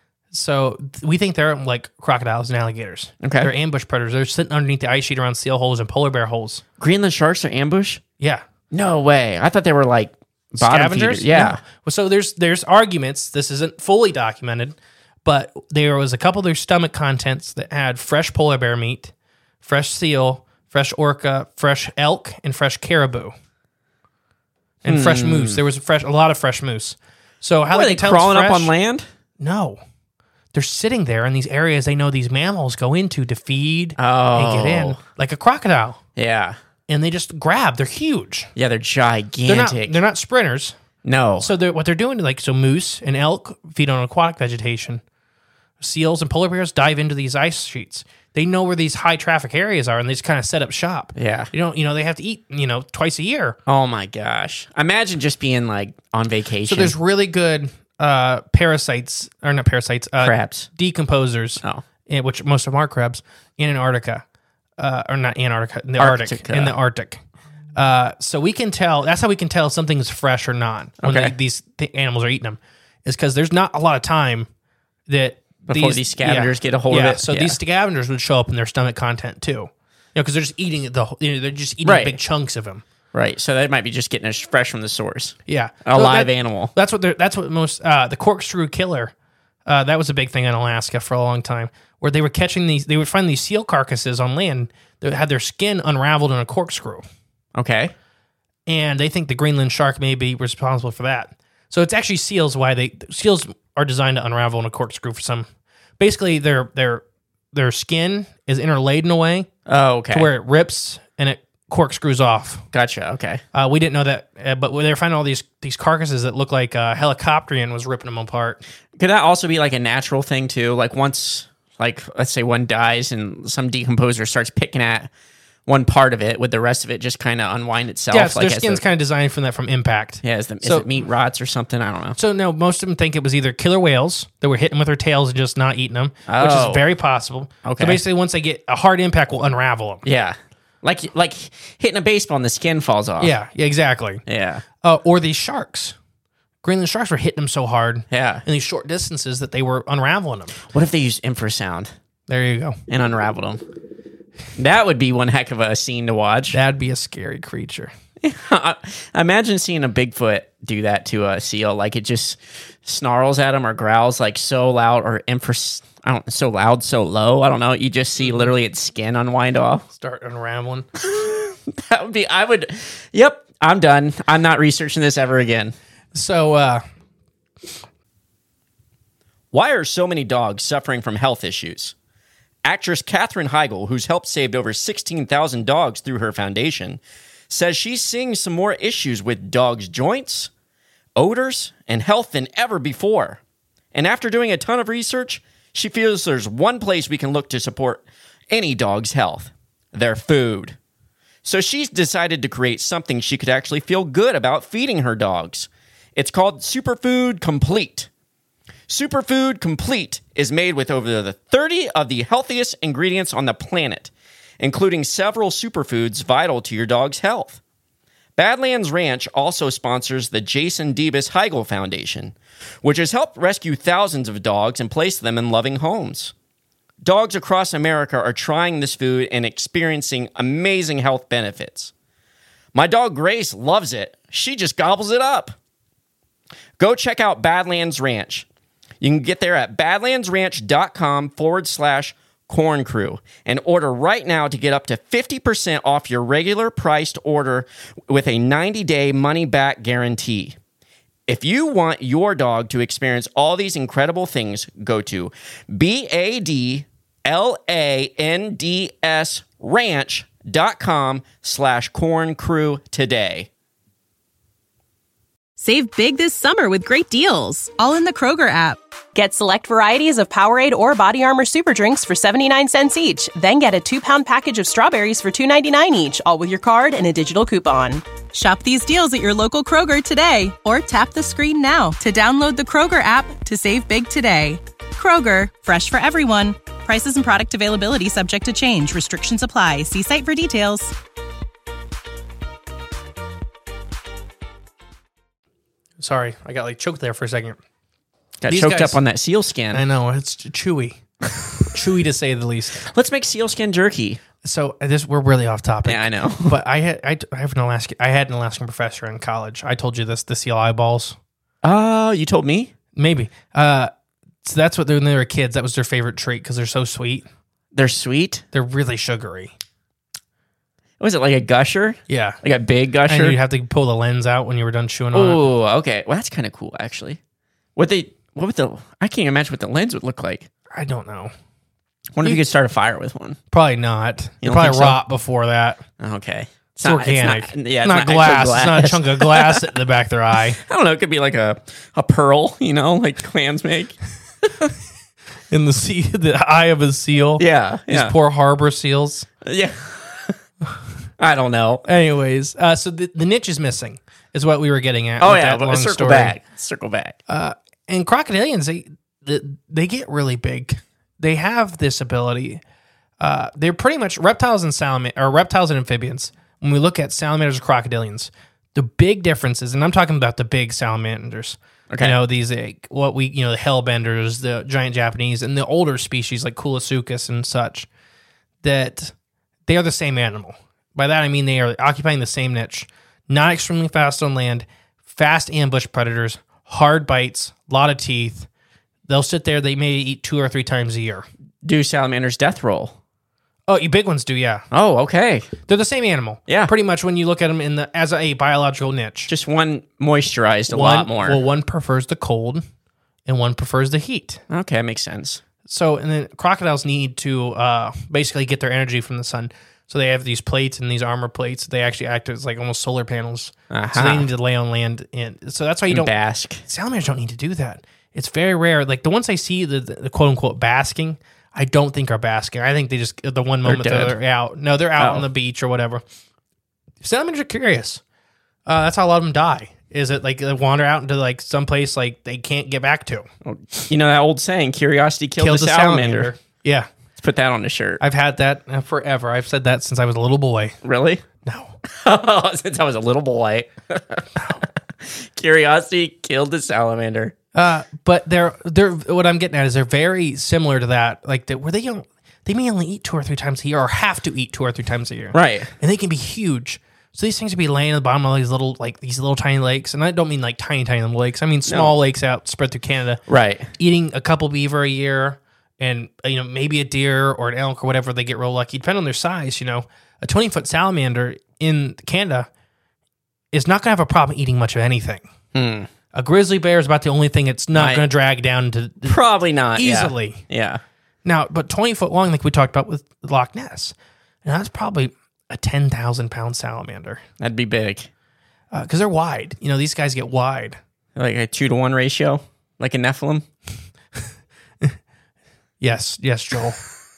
C: so th- we think they're like crocodiles and alligators.
D: Okay.
C: They're ambush predators. They're sitting underneath the ice sheet around seal holes and polar bear holes.
D: Greenland sharks are ambush?
C: Yeah.
D: No way. I thought they were like bottom
C: Scavengers?
D: feeders. Yeah.
C: No. Well, so there's there's arguments. This isn't fully documented, but there was a couple of their stomach contents that had fresh polar bear meat, fresh seal, fresh orca, fresh elk, and fresh caribou, and
D: Hmm.
C: fresh moose. There was a fresh a lot of fresh moose. So how
D: What, are
C: they
D: they
C: can tell it's
D: crawling up
C: fresh-
D: on land?
C: No. They're sitting there in these areas they know these mammals go into to feed and get in,
D: Oh.
C: like a crocodile.
D: Yeah.
C: And they just grab. They're huge.
D: Yeah, they're gigantic.
C: They're not. They're not sprinters.
D: no.
C: So they're, what they're doing, like so, moose and elk feed on aquatic vegetation. Seals and polar bears dive into these ice sheets. They know where these high traffic areas are, and they just kind of set up shop.
D: Yeah.
C: You don't. You know, they have to eat. You know, twice a year.
D: Oh my gosh. Imagine just being like on vacation.
C: So there's really good uh, parasites, or not parasites, uh,
D: Crabs.
C: decomposers.
D: Oh.
C: eh, which most of them are crabs in Antarctica, uh, or not Antarctica, in the Arctic,
D: Arctica.
C: in the Arctic. Uh, so we can tell. That's how we can tell if something is fresh or not when
D: Okay.
C: they, these th- animals are eating them, is because there's not a lot of time that
D: Before these scavengers get a hold of
C: yeah,
D: it?
C: So
D: Yeah.
C: these scavengers would show up in their stomach content too, you know, because they're just eating it the whole- you know, they're just eating
D: Right.
C: big chunks of them.
D: right. So that might be just getting it fresh from the source.
C: Yeah,
D: A
C: So
D: live
C: that-
D: animal.
C: That's what they're. That's what most uh, the corkscrew killer Uh, that was a big thing in Alaska for a long time, where they were catching these. They would find these seal carcasses on land that had their skin unraveled in a corkscrew,
D: Okay.
C: and they think the Greenland shark may be responsible for that. So it's actually seals. Why they seals are designed to unravel in a corkscrew for some. Basically, their their their skin is interlaid in a way
D: Oh, okay.
C: to where it rips and it corkscrews off.
D: Gotcha. Okay.
C: Uh, we didn't know that, uh, but they were finding all these these carcasses that look like a helicopterian was ripping them apart.
D: Could that also be like a natural thing too? Like once, like let's say one dies and some decomposer starts picking at one part of it, would the rest of it just kind of unwind itself?
C: Yeah, so
D: like
C: their
D: as
C: skin's
D: the-
C: kind of designed from that from impact.
D: Yeah, is the,
C: So-
D: is it meat rots or something? I don't know.
C: So no, most of them think it was either killer whales that were hitting with their tails and just not eating them, which
D: Oh.
C: is very possible.
D: Okay.
C: So basically, once they get a hard impact, will unravel them.
D: Yeah, like like hitting a baseball and the skin falls off.
C: Yeah, yeah, exactly.
D: Yeah.
C: Uh, or these sharks. Greenland sharks were hitting them so hard
D: Yeah.
C: in these short distances that they were unraveling them.
D: What if they used infrasound
C: There you go.
D: and unraveled them? That would be one heck of a scene to watch.
C: That'd be a scary creature.
D: Imagine seeing a Bigfoot do that to a seal. Like it just snarls at him or growls like so loud or infras. I don't so loud, so low. I don't know. You just see literally its skin unwind off.
C: Start unraveling.
D: That would be. I would. Yep. I'm done. I'm not researching this ever again.
C: So, uh,
D: Why are so many dogs suffering from health issues? Actress Katherine Heigl, who's helped save over sixteen thousand dogs through her foundation, says she's seeing some more issues with dogs' joints, odors, and health than ever before. And after doing a ton of research, she feels there's one place we can look to support any dog's health: their food. So she's decided to create something she could actually feel good about feeding her dogs. It's called Superfood Complete. Superfood Complete is made with over the thirty of the healthiest ingredients on the planet, including several superfoods vital to your dog's health. Badlands Ranch also sponsors the Jason Debus Heigl Foundation, which has helped rescue thousands of dogs and place them in loving homes. Dogs across America are trying this food and experiencing amazing health benefits. My dog Grace loves it. She just gobbles it up. Go check out Badlands Ranch. You can get there at badlandsranch.com forward slash corn crew and order right now to get up to fifty percent off your regular priced order with a ninety day money back guarantee. If you want your dog to experience all these incredible things, go to B A D L A N D S ranch.com slash corn crew today.
A: Save big this summer with great deals, all in the Kroger app.
B: Get select varieties of Powerade or Body Armor Super Drinks for seventy-nine cents each. Then get a two-pound package of strawberries for two ninety-nine each, all with your card and a digital coupon.
A: Shop these deals at your local Kroger today, or tap the screen now to download the Kroger app to save big today. Kroger, fresh for everyone. Prices and product availability subject to change. Restrictions apply. See site for details.
C: sorry, I got like choked there for a second.
D: Got
C: These
D: choked
C: guys-
D: up on that seal skin.
C: I know, it's chewy. chewy to say the least.
D: Let's make seal skin jerky.
C: So uh, this we're really off topic.
D: Yeah, I know.
C: But I had I, I have an Alaskan I had an Alaskan professor in college. I told you this, the seal eyeballs.
D: Oh, you told me?
C: Maybe. Uh so that's what they, when they were kids, that was their favorite treat because they're so sweet.
D: They're sweet?
C: They're really sugary.
D: Was it like a gusher?
C: Yeah.
D: Like a big
C: And
D: gusher?
C: you'd have to pull the lens out when you were done chewing on it.
D: Oh, okay. Well, that's kind of cool, actually. What they, what would the, I can't imagine what the lens would look like.
C: I don't know.
D: Wonder if you could start a fire with one.
C: Probably not.
D: You
C: You
D: don't
C: probably
D: think so?
C: rot before that.
D: Okay.
C: It's, organic.
D: It's not, yeah,
C: it's not,
D: actual
C: glass. It's not a chunk of glass in the back of their eye.
D: I don't know. It could be like a, a pearl, you know, like clams make.
C: In the sea, the eye of a seal.
D: Yeah.
C: These
D: Yeah.
C: poor harbor seals.
D: Yeah. I don't know.
C: Anyways, uh, so the, the niche is missing, is what we were getting at.
D: Oh,
C: with
D: yeah.
C: that
D: But
C: long
D: circle
C: story.
D: back. Circle back.
C: Uh, and crocodilians, they, they they get really big. They have this ability. Uh, they're pretty much reptiles and salamander, or reptiles and amphibians. When we look at salamanders and crocodilians, the big differences, and I'm talking about the big salamanders.
D: Okay.
C: You know, these, like, what we, you know, the hellbenders, the giant Japanese, and the older species like Coolosuchus and such, that they are the same animal. By that, I mean they are occupying the same niche. Not extremely fast on land, fast ambush predators, hard bites, a lot of teeth. They'll sit there. They may eat two or three times a year.
D: Do salamanders death roll?
C: Oh, you big ones do, yeah.
D: Oh, okay.
C: They're the same animal.
D: Yeah.
C: Pretty much when you look at them in the as a biological niche.
D: Just one moisturized a
C: one,
D: lot more.
C: Well, one prefers the cold and one prefers the heat.
D: Okay, that makes sense.
C: So, and then crocodiles need to uh, basically get their energy from the sun. So they have these plates and these armor plates. They actually act as like almost solar panels.
D: Uh-huh.
C: So they need to lay on land. And so that's why you
D: And
C: don't...
D: bask.
C: Salamanders don't need to do that. It's very rare. Like the ones I see, the, the quote-unquote basking, I don't think are basking. I think they just, the one moment
D: They're
C: they're,
D: dead.
C: out. No, they're out
D: Oh.
C: on the beach or whatever. Salamanders are curious. Uh, that's how a lot of them die. Is it like they wander out into like someplace like they can't get back to?
D: You know that old saying, curiosity killed,
C: Killed
D: the
C: the
D: salamander.
C: salamander. Yeah.
D: Let's put that on the shirt.
C: I've had that uh, forever. I've said that since I was a little boy.
D: Really?
C: No.
D: Since I was a little boy. Curiosity killed the salamander.
C: Uh, but they're they're what I'm getting at is they're very similar to that. Like they, where they don't they may only eat two or three times a year or have to eat two or three times a year.
D: Right.
C: And they can be huge. So these things would be laying at the bottom of these little like these little tiny lakes. And I don't mean like tiny, tiny little lakes. I mean small lakes out spread through Canada.
D: Right.
C: Eating a couple beaver a year and you know, maybe a deer or an elk or whatever, they get real lucky. Depending on their size, you know. A twenty foot salamander in Canada is not gonna have a problem eating much of anything.
D: Hmm.
C: A grizzly bear is about the only thing it's not
D: Right.
C: going to drag down to
D: Probably not. yeah.
C: easily.
D: Yeah.
C: Now, but twenty foot long, like we talked about with Loch Ness, and that's probably a ten thousand pound salamander
D: That'd be big.
C: because they're wide. You know, these guys get wide.
D: Like a two to one ratio, like a Nephilim.
C: Yes, yes, Joel.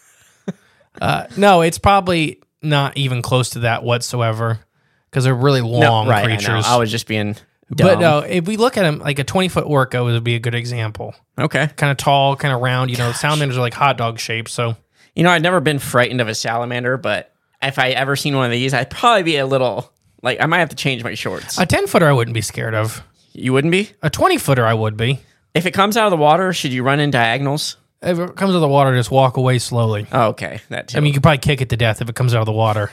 C: uh, no, it's probably not even close to that whatsoever because they're really long
D: no, right,
C: creatures.
D: I, know. I was just being dumb.
C: But no, if we look at them, like a twenty foot orca would be a good example.
D: Okay.
C: Kind of tall, kind of round. You know, salamanders are like hot dog shaped. So
D: You know, I've never been frightened of a salamander, but if I ever seen one of these, I'd probably be a little, like, I might have to change my shorts.
C: a ten footer I wouldn't be scared of.
D: You wouldn't be?
C: A twenty footer I would be.
D: If it comes out of the water, should you run in diagonals?
C: If it comes out of the water, just walk away slowly.
D: Oh, okay. That too.
C: I mean, you could probably kick it to death if it comes out of the water.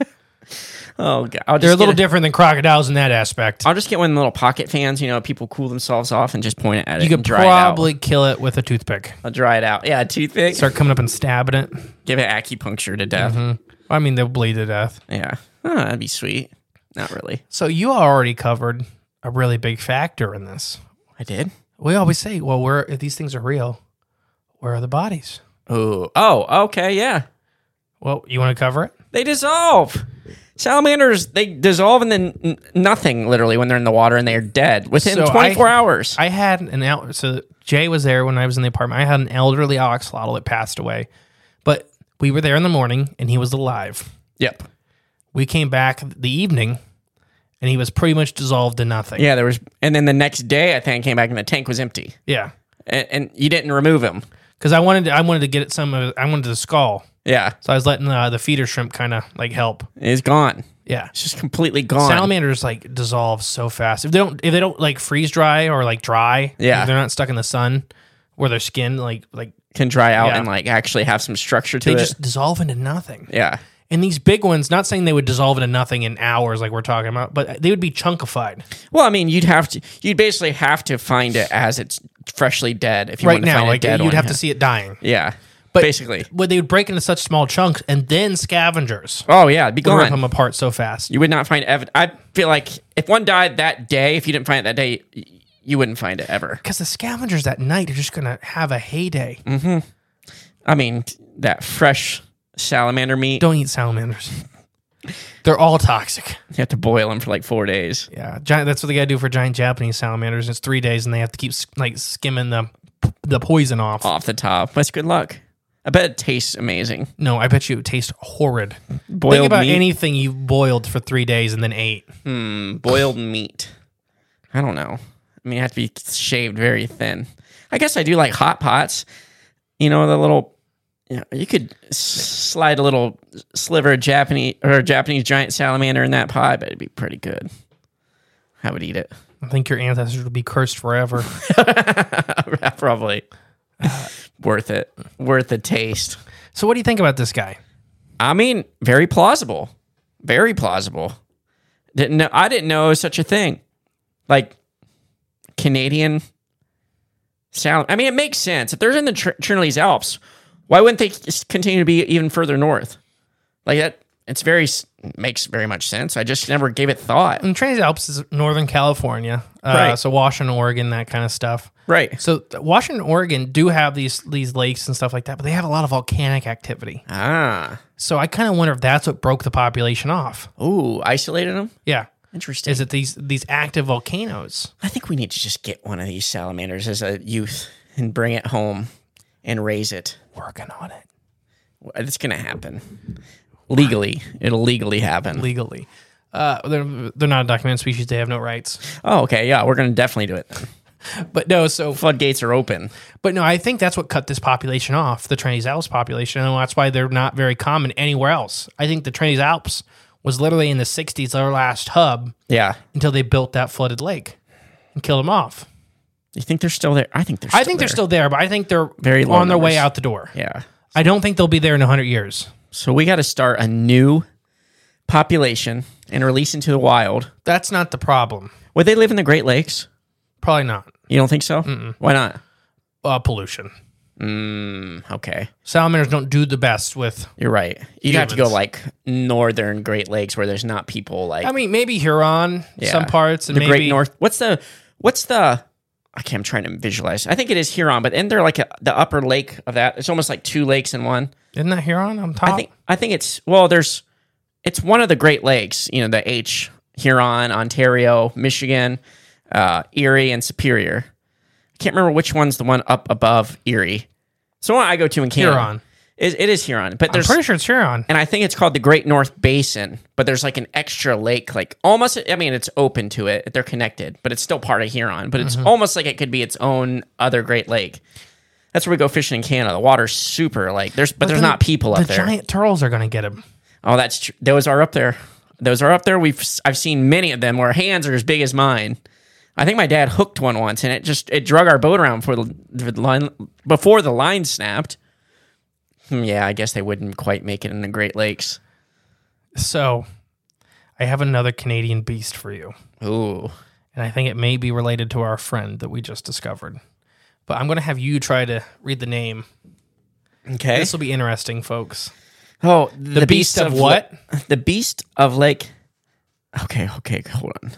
D: oh, God. I'll
C: They're
D: just
C: a little
D: get
C: different than crocodiles in that aspect.
D: I'll just get one of the little pocket fans, you know, people cool themselves off and just point it at
C: You
D: it
C: could
D: and dry
C: probably
D: it out.
C: kill it with a toothpick.
D: I'll dry it out. Yeah, toothpick.
C: Start coming up and stabbing it.
D: Give it acupuncture to death.
C: I mean, they'll bleed to death.
D: Yeah. Oh, that'd be sweet. Not really.
C: So you already covered a really big factor in this.
D: I did?
C: We always say, well, where if these things are real, where are the bodies?
D: Oh, oh, okay, yeah.
C: Well, you want to cover it?
D: They dissolve. Salamanders, they dissolve and then n- nothing, literally, when they're in the water and they're dead within
C: So
D: twenty-four
C: I-
D: hours.
C: I had an el- so Jay was there when I was in the apartment. I had an elderly axolotl that passed away, but we were there in the morning and he was alive.
D: Yep.
C: We came back the evening and he was pretty much dissolved to nothing.
D: Yeah, there was, and then the next day, I think, I came back and the tank was empty.
C: Yeah.
D: And, and you didn't remove him.
C: Because I wanted to, I wanted to get it some of I wanted the skull.
D: Yeah.
C: So I was letting uh, the feeder shrimp kind of like help.
D: It's gone.
C: Yeah.
D: It's just completely gone.
C: Salamanders like dissolve so fast. If they don't if they don't like freeze dry or like dry,
D: Yeah.
C: if they're not stuck in the sun where their skin like like
D: Can dry out
C: Yeah.
D: and like actually have some structure to
C: they
D: it.
C: just dissolve into nothing.
D: yeah.
C: And these big ones, not saying they would dissolve into nothing in hours like we're talking about, but they would be chunkified.
D: Well, I mean, you'd have to, you'd basically have to find it as it's freshly dead if you
C: Right
D: want to
C: now,
D: find
C: like
D: a dead
C: you'd
D: one.
C: have to see it dying.
D: Yeah.
C: But
D: basically.
C: But they would break into such small chunks and then scavengers
D: Oh, yeah. It'd be
C: would rip
D: gone.
C: them apart so fast.
D: You would not find evidence. I feel like if one died that day, if you didn't find it that day, y- you wouldn't find it ever.
C: Because the scavengers at night are just going to have a heyday.
D: I mean, that fresh salamander meat,
C: Don't eat salamanders. They're all toxic.
D: you have to boil them for like four days.
C: Yeah, giant, that's what they got to do for giant Japanese salamanders. It's three days, and they have to keep like skimming the the poison off.
D: Off the top. That's good luck. I bet it tastes amazing.
C: No, I bet you it tastes horrid.
D: Boiled
C: Think about
D: meat.
C: anything you boiled for three days and then ate.
D: Mm, boiled meat. I don't know. I mean, it has to be shaved very thin. I guess I do like hot pots. You know, the little, you know, you could s- slide a little sliver of Japanese or Japanese giant salamander in that pot, but it'd be pretty good. I would eat it.
C: I think your ancestors would be cursed forever.
D: Probably. Worth it. Worth the taste.
C: So, what do you think about this guy?
D: I mean, very plausible. Very plausible. Didn't know, I didn't know it was such a thing. Like Canadian Sal- I mean, it makes sense. If they're in the Tr- Trinley's Alps, why wouldn't they just continue to be even further north? Like that, it's very makes very much sense. I just never gave it thought.
C: And Trinity Alps is Northern California, uh,
D: Right.
C: so Washington, Oregon, that kind of stuff.
D: Right.
C: So th- Washington, Oregon do have these these lakes and stuff like that, but they have a lot of volcanic activity.
D: Ah.
C: So I kind of wonder if that's what broke the population off.
D: Ooh, isolated them?
C: Yeah.
D: Interesting.
C: Is it these these active volcanoes?
D: I think we need to just get one of these salamanders as a youth and bring it home and raise it.
C: Working on it
D: It's going to happen. Legally. It'll legally happen.
C: legally. Uh, they're they're not a documented species. They have no rights.
D: Oh, okay. Yeah, we're going to definitely do it then.
C: But no, so
D: Floodgates are open.
C: but no, I think that's what cut this population off, the Trinity Alps population, and that's why they're not very common anywhere else. I think the Trinity Alps was literally in the sixties their last hub
D: Yeah.
C: until they built that flooded lake and killed them off.
D: You think they're still there? I think they're still
C: I think
D: there.
C: they're still there, but I think they're
D: Very low
C: on their way
D: numbers.
C: out the door.
D: Yeah.
C: I don't think they'll be there in one hundred years.
D: So we got to start a new population and release into the wild.
C: That's not the problem.
D: Would they live in the Great Lakes?
C: Probably not.
D: You don't think so? Mm-mm. Why not?
C: Uh, pollution.
D: Mm, okay.
C: Salamanders don't do the best with.
D: You're right. You'd have to go
C: Humans.
D: like northern Great Lakes where there's not people like
C: I mean, maybe Huron,
D: Yeah.
C: some parts, and
D: the
C: maybe
D: Great North. What's the what's the I can't I'm trying to visualize. I think it is Huron, but isn't there like a, the upper lake of that? It's almost like two lakes in one.
C: Isn't that Huron on top?
D: I think I think it's well, there's it's one of the Great Lakes, you know, the H, Huron, Ontario, Michigan, uh, Erie, and Superior. I can't remember which one's the one up above Erie. So one I go to in Canada.
C: Huron.
D: It, it is Huron, but
C: I'm
D: there's
C: pretty sure it's Huron.
D: and I think it's called the Great North Basin, but there's like an extra lake, like almost, I mean, it's open to it. They're connected, but it's still part of Huron, but it's
C: Mm-hmm.
D: almost like it could be its own other Great Lake. That's where we go fishing in Canada. The water's super like, there's, but, there's
C: then
D: not people up
C: the
D: there.
C: giant turtles are going to get him.
D: Oh, that's true. Those are up there. Those are up there. We've, I've seen many of them where hands are as big as mine. I think my dad hooked one once and it just, it drug our boat around before the, the line, before the line snapped. Hmm, Yeah, I guess they wouldn't quite make it in the Great Lakes.
C: So, I have another Canadian beast for you,
D: Ooh.
C: and I think it may be related to our friend that we just discovered. But I'm going to have you try to read the name.
D: Okay.
C: This will be interesting, folks.
D: Oh, the,
C: The beast of what?
D: La- the beast of Lake. Okay, okay, hold on.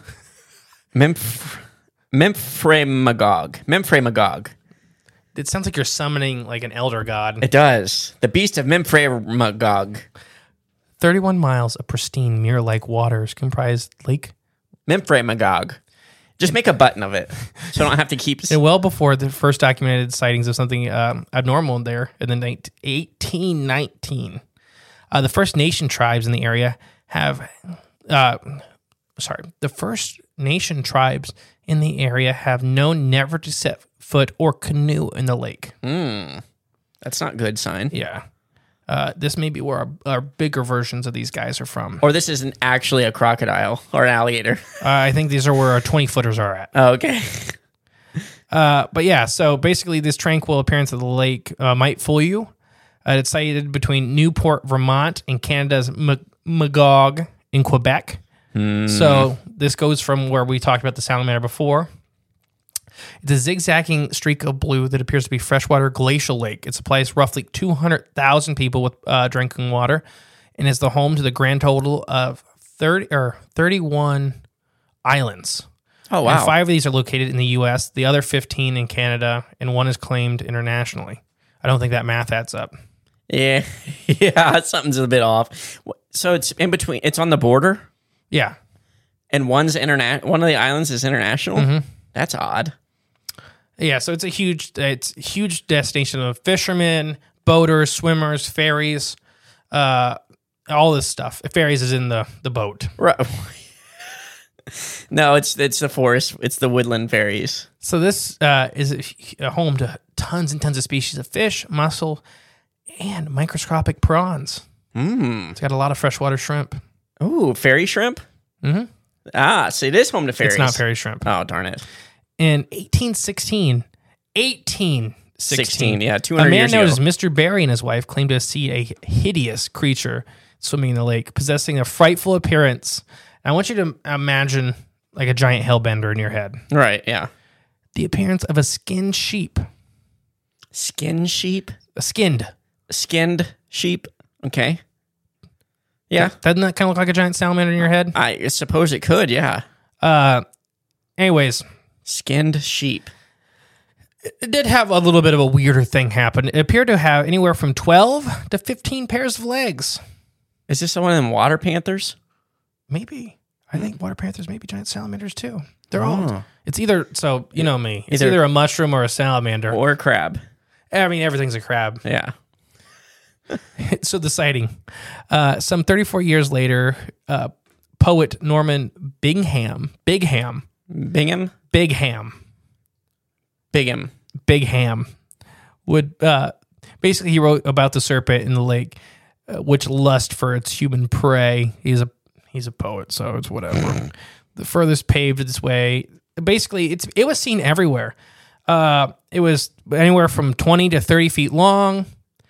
D: Memph, Memphremagog. Memphremagog.
C: It sounds like you're summoning like an elder god.
D: It does. The beast of Memphremagog.
C: thirty-one miles of pristine mirror-like waters comprise Lake.
D: Memphremagog. Just make a button of it, so I don't have to keep.
C: And well before the first documented sightings of something um, abnormal there in the eighteen nineteen. Uh, the First Nation tribes in the area have, uh, sorry, the First Nation tribes in the area have known never to set foot or canoe in the lake.
D: Mm, that's not a good sign.
C: Yeah. Uh, this may be where our, our bigger versions of these guys are from.
D: Or this isn't actually a crocodile or an alligator.
C: Uh, I think these are where our twenty footers are at.
D: Oh, okay.
C: Uh, but yeah, so basically, this tranquil appearance of the lake uh, might fool you. Uh, it's sited between Newport, Vermont, and Canada's M- Magog in Quebec. So this goes from where we talked about the salamander before. It's a zigzagging streak of blue that appears to be freshwater glacial lake. It supplies roughly two hundred thousand people with uh, drinking water and is the home to the grand total of thirty or thirty-one islands.
D: Oh, wow.
C: And five of these are located in the U S, the other fifteen in Canada, and one is claimed internationally. I don't think that math adds up.
D: Yeah. Yeah, something's a bit off. So it's in between, it's on the border,
C: Yeah.
D: and one's interna- one of the islands is international?
C: Mm-hmm.
D: That's odd.
C: Yeah, so it's a huge it's a huge destination of fishermen, boaters, swimmers, ferries, uh, all this stuff. Ferries is in the, the boat.
D: Right. No, it's it's the forest. It's the woodland fairies.
C: So this uh, is a, a home to tons and tons of species of fish, mussel, and microscopic prawns.
D: Mm.
C: It's got a lot of freshwater shrimp.
D: Ooh, fairy shrimp?
C: Mm-hmm.
D: Ah, so it is home to fairies.
C: It's not fairy shrimp.
D: Oh, darn it.
C: In eighteen sixteen, eighteen sixteen,
D: sixteen, yeah, two
C: a
D: hundred
C: man
D: years
C: known
D: ago.
C: as Mister Barry and his wife claimed to have seen a hideous creature swimming in the lake, possessing a frightful appearance. I want you to imagine like a giant hellbender in your head.
D: Right, yeah.
C: the appearance of a skinned sheep.
D: Skin sheep?
C: A skinned.
D: Skinned sheep? Okay. Yeah.
C: Doesn't that kind of look like a giant salamander in your head?
D: I suppose it could, yeah.
C: Uh, anyways.
D: Skinned sheep.
C: It did have a little bit of a weirder thing happen. It appeared to have anywhere from twelve to fifteen pairs of legs.
D: Is this one of them water panthers?
C: Maybe. I think water panthers may be giant salamanders too. They're
D: Oh.
C: all. It's either, so you know me, it's
D: Either-
C: either a mushroom or a salamander.
D: Or a crab.
C: I mean, everything's a crab.
D: Yeah.
C: So the sighting. Uh, some thirty-four years later, uh, poet Norman Bingham, Bigham,
D: Bingham?
C: Bigham,
D: Bigham.
C: Bigham would uh, basically he wrote about the serpent in the lake, uh, which lust for its human prey. He's a he's a poet, so it's whatever. The furthest paved this way. Basically, it's it was seen everywhere. Uh, it was anywhere from twenty to thirty feet long.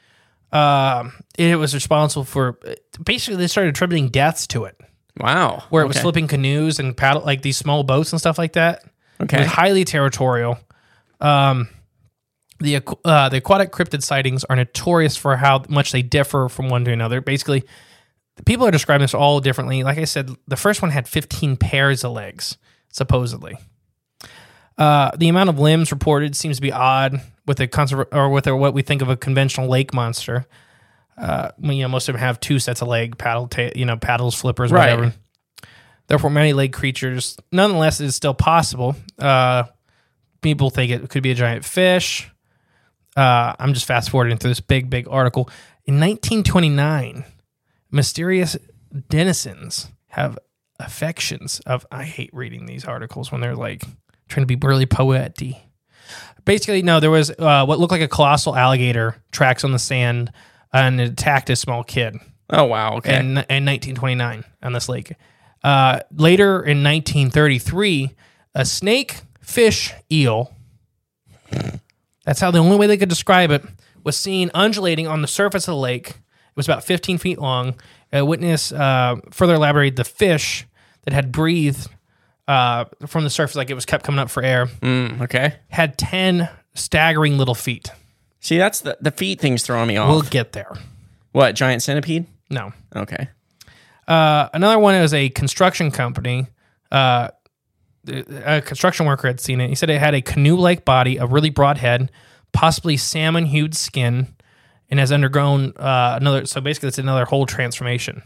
C: Uh, it was responsible for basically they started attributing deaths to it,
D: Wow.
C: where it was
D: Okay.
C: flipping canoes and paddle like these small boats and stuff like that.
D: Okay.
C: It was highly territorial. Um, the aqu- uh, the aquatic cryptid sightings are notorious for how much they differ from one to another. Basically, people are describing this all differently. Like I said, the first one had fifteen pairs of legs, supposedly. Uh, the amount of limbs reported seems to be odd with a conserv- or with a, what we think of a conventional lake monster. Uh, when, you know, most of them have two sets of leg, paddle, ta- you know, paddles, flippers,
D: Right.
C: whatever. Therefore, many leg creatures, nonetheless, it is still possible. Uh, people think it could be a giant fish. Uh, I'm just fast forwarding through this big, big article. In nineteen twenty-nine, mysterious denizens have affections of. I hate reading these articles when they're like trying to be really poetic. Basically, no, there was uh, what looked like a colossal alligator tracks on the sand, and it attacked a small kid.
D: Oh, wow. Okay.
C: In, in nineteen twenty-nine on this lake. Uh, later in nineteen thirty-three, a snake, fish, eel, that's how the only way they could describe it, was seen undulating on the surface of the lake. It was about fifteen feet long. A witness uh, further elaborated the fish that had breathed uh, from the surface, like it was kept coming up for air,
D: Mm, okay.
C: had ten staggering little feet.
D: See, that's the, the feet thing's throwing me off.
C: We'll get there.
D: What, giant centipede?
C: No.
D: Okay.
C: Uh, another one is a construction company. Uh, a construction worker had seen it. He said it had a canoe-like body, a really broad head, possibly salmon-hued skin, and has undergone uh, another. So basically, it's another whole transformation.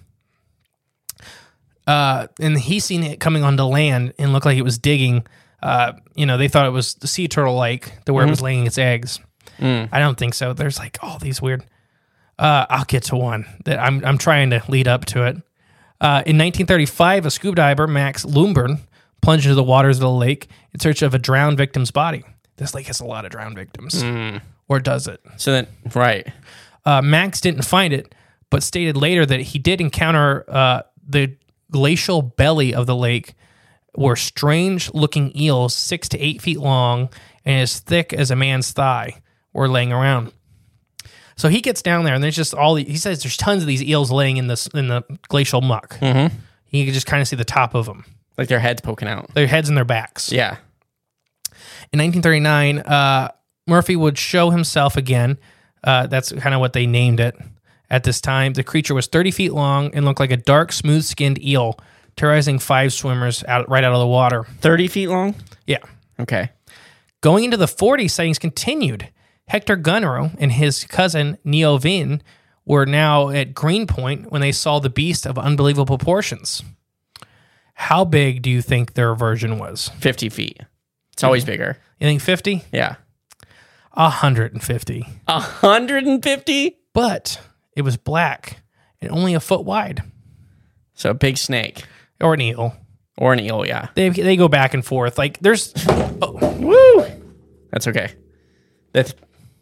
C: Uh, and he's seen it coming onto land and looked like it was digging. Uh, you know, they thought it was the sea turtle-like, the where it was laying its eggs.
D: Mm.
C: I don't think so. There's like all these weird. Uh, I'll get to one that I'm I'm trying to lead up to it. Uh, in nineteen thirty-five, a scuba diver, Max Lumburn, plunged into the waters of the lake in search of a drowned victim's body. This lake has a lot of drowned victims. Or does it?
D: So then, right.
C: Uh, Max didn't find it, but stated later that he did encounter uh, the glacial belly of the lake where strange-looking eels, six to eight feet long and as thick as a man's thigh, were laying around. So he gets down there, and there's just all the, he says there's tons of these eels laying in the in the glacial muck. Mm-hmm. You can just kind of see the top of them,
D: Like their heads poking out.
C: their heads and their backs.
D: Yeah.
C: In nineteen thirty-nine, uh, Murphy would show himself again. Uh, that's kind of what they named it at this time. The creature was thirty feet long and looked like a dark, smooth-skinned eel, terrorizing five swimmers out right out of the water.
D: thirty feet long?
C: Yeah.
D: Okay.
C: Going into the forties, sightings continued. Hector Gunnerow and his cousin Neo Vin were now at Greenpoint when they saw the beast of unbelievable proportions. How big do you think their version was?
D: fifty feet. It's always bigger.
C: You think fifty?
D: Yeah.
C: one hundred fifty.
D: one hundred fifty?
C: But it was black and only a foot wide.
D: So a big snake.
C: Or an eel.
D: Or an eel, yeah.
C: They they go back and forth. Like there's oh,
D: Woo! That's okay. That's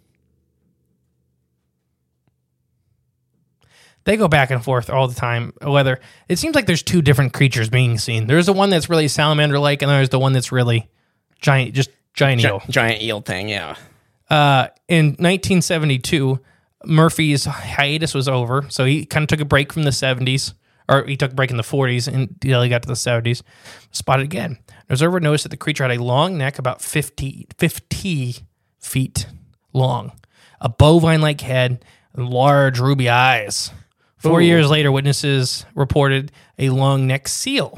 C: they go back and forth all the time. Whether it seems like there's two different creatures being seen. There's the one that's really salamander-like, and there's the one that's really giant, just giant eel.
D: gi- giant eel thing, yeah.
C: Uh, in nineteen seventy-two, Murphy's hiatus was over, so he kind of took a break from the seventies or he took a break in the forties until he got to the seventies. Spotted again. An observer noticed that the creature had a long neck, about fifty, fifty feet long, a bovine-like head, and large ruby eyes. Four
D: Ooh.
C: years later, witnesses reported a long-necked seal.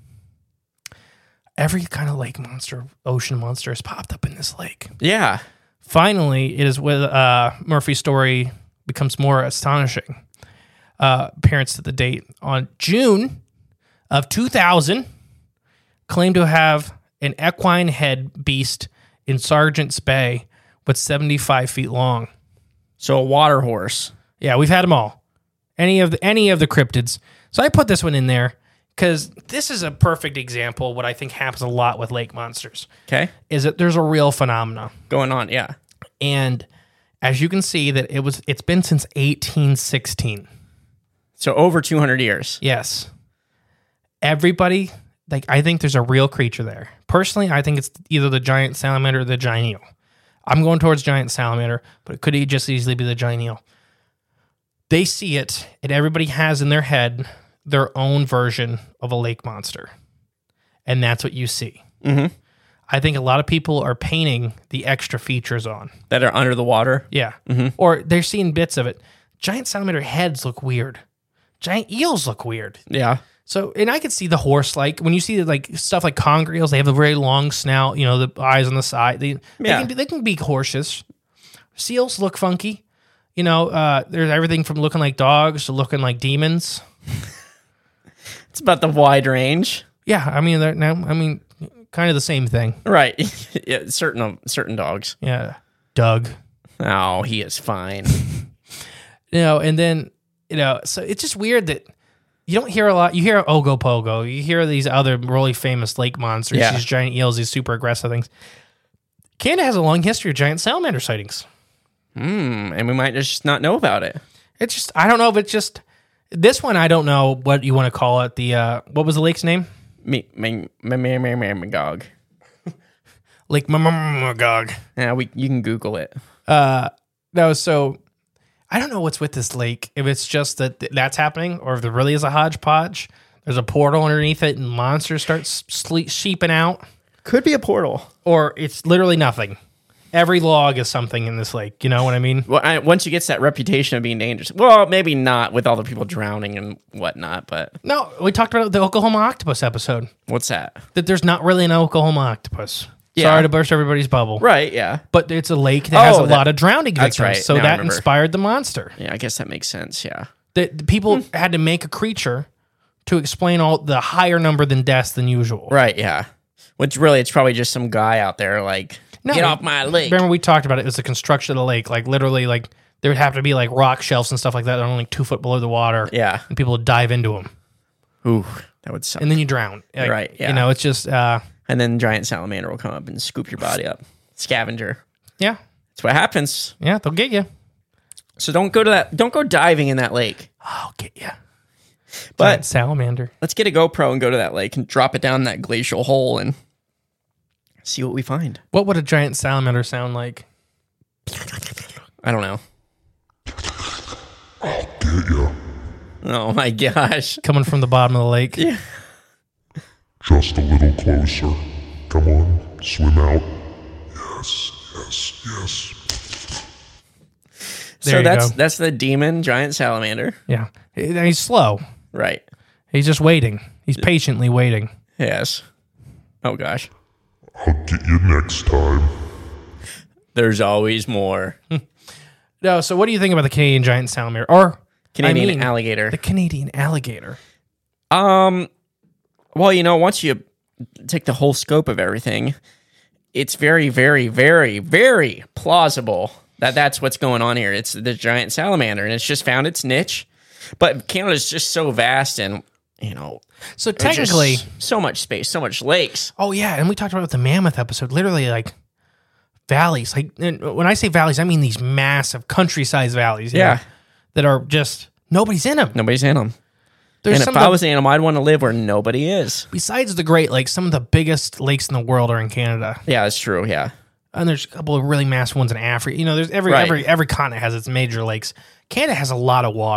C: Every kind of lake monster, ocean monster has popped up in this lake.
D: Yeah.
C: Finally, it is with uh, Murphy's story becomes more astonishing. Uh, appearance to the date on June of two thousand, claimed to have an equine head beast in Sargent's Bay, but seventy-five feet long.
D: So a water horse.
C: Yeah, we've had them all. Any of the any of the cryptids. So I put this one in there because this is a perfect example of what I think happens a lot with lake monsters.
D: Okay.
C: Is that there's a real phenomena.
D: Going on, yeah.
C: And as you can see, that it was it's been since eighteen sixteen.
D: So over two hundred years.
C: Yes. Everybody, like, I think there's a real creature there. Personally, I think it's either the giant salamander or the giant eel. I'm going towards giant salamander, but it could just easily be the giant eel. They see it, and everybody has in their head their own version of a lake monster. And that's what you see.
D: Mm-hmm.
C: I think a lot of people are painting the extra features on.
D: That are under the water.
C: Yeah.
D: Mm-hmm.
C: Or they're seeing bits of it. Giant salamander heads look weird. Giant eels look weird.
D: Yeah.
C: So, and I could see the horse, like, when you see like stuff like conger eels, they have a very long snout, you know, the eyes on the side. They,
D: Yeah.
C: they, can, be, they can be horses. Seals look funky. You know, uh, there's everything from looking like dogs to looking like demons.
D: It's about the wide range.
C: Yeah, I mean, they're now, I mean, kind of the same thing.
D: Right. Yeah, certain certain dogs.
C: Yeah. Doug.
D: Oh, he is fine.
C: You know, and then, you know, so it's just weird that you don't hear a lot. You hear Ogopogo. You hear these other really famous lake monsters,
D: Yeah.
C: these giant eels, these super aggressive things. Canada has a long history of giant salamander sightings.
D: Hmm, and we might just not know about it.
C: It's just, I don't know if it's just, this one, I don't know what you want to call it. The, uh, what was the lake's name?
D: Me, me, me, me, me, me, Magog.
C: Lake Magog.
D: Yeah, we you can Google it.
C: Uh, no, so I don't know what's with this lake. If it's just that th- that's happening, or if there really is a hodgepodge. There's a portal underneath it, and monsters start sleep sheeping out,
D: Could be a portal.
C: or it's literally nothing. Every log is something in this lake. You know what I mean?
D: Well, I, once you get that reputation of being dangerous, well, maybe not with all the people drowning and whatnot, but
C: No, we talked about the Oklahoma octopus episode.
D: what's that?
C: That there's not really an Oklahoma octopus.
D: Yeah.
C: Sorry to burst everybody's bubble.
D: Right, yeah.
C: But it's a lake that has
D: Oh,
C: a
D: that-
C: lot of drowning victims.
D: that's right.
C: So
D: Now I
C: that
D: remember.
C: inspired the monster.
D: Yeah, I guess that makes sense, yeah.
C: That the people
D: Hmm.
C: had to make a creature to explain all the higher number than deaths than usual.
D: Right, yeah. Which really, it's probably just some guy out there like,
C: No,
D: get off my lake.
C: Remember we talked about it. It was the construction of the lake. Like literally, like there would have to be like rock shelves and stuff like that that are only two foot below the water.
D: Yeah.
C: And people would dive into them.
D: Ooh, that would suck.
C: And then you drown. Like,
D: Right, yeah.
C: You know, it's just, uh,
D: And then giant salamander will come up and scoop your body up. Scavenger.
C: yeah.
D: That's what happens.
C: Yeah, they'll get you.
D: So don't go to that. Don't go diving in that lake.
C: I'll get you.
D: But
C: Giant salamander.
D: let's get a GoPro and go to that lake and drop it down that glacial hole and see what we find.
C: What would a giant salamander sound like?
D: I don't know.
H: I'll get you.
D: Oh my gosh.
C: Coming from the bottom of the lake.
D: Yeah.
H: Just a little closer. Come on, swim out. Yes, yes, yes.
C: There
D: so
C: you
D: that's
C: go.
D: that's the demon giant salamander.
C: Yeah. And he's slow.
D: Right.
C: He's just waiting. He's patiently waiting.
D: Yes. Oh gosh.
H: I'll get you next time.
D: There's always more.
C: No, so what do you think about the Canadian giant salamander? Or
D: Canadian
C: I mean,
D: alligator.
C: The Canadian alligator.
D: Um, well, you know, once you take the whole scope of everything, it's very, very, very, very plausible that that's what's going on here. It's the giant salamander, and it's just found its niche. But Canada's just so vast, and you know,
C: So
D: there's just
C: technically,
D: so much space, so much lakes.
C: oh yeah, and we talked about it with the mammoth episode. Literally, like valleys. Like and when I say valleys, I mean these massive countryside valleys. you
D: Yeah.
C: know, that are just nobody's in them.
D: Nobody's in them.
C: There's
D: And
C: some
D: if
C: of
D: I
C: the-
D: was an animal, I'd want to live where nobody is.
C: besides the Great Lakes, some of the biggest lakes in the world are in Canada,
D: Yeah, that's true. Yeah.
C: and there's a couple of really massive ones in Africa. You know, there's every
D: Right.
C: every every continent has its major lakes. Canada has a lot of water.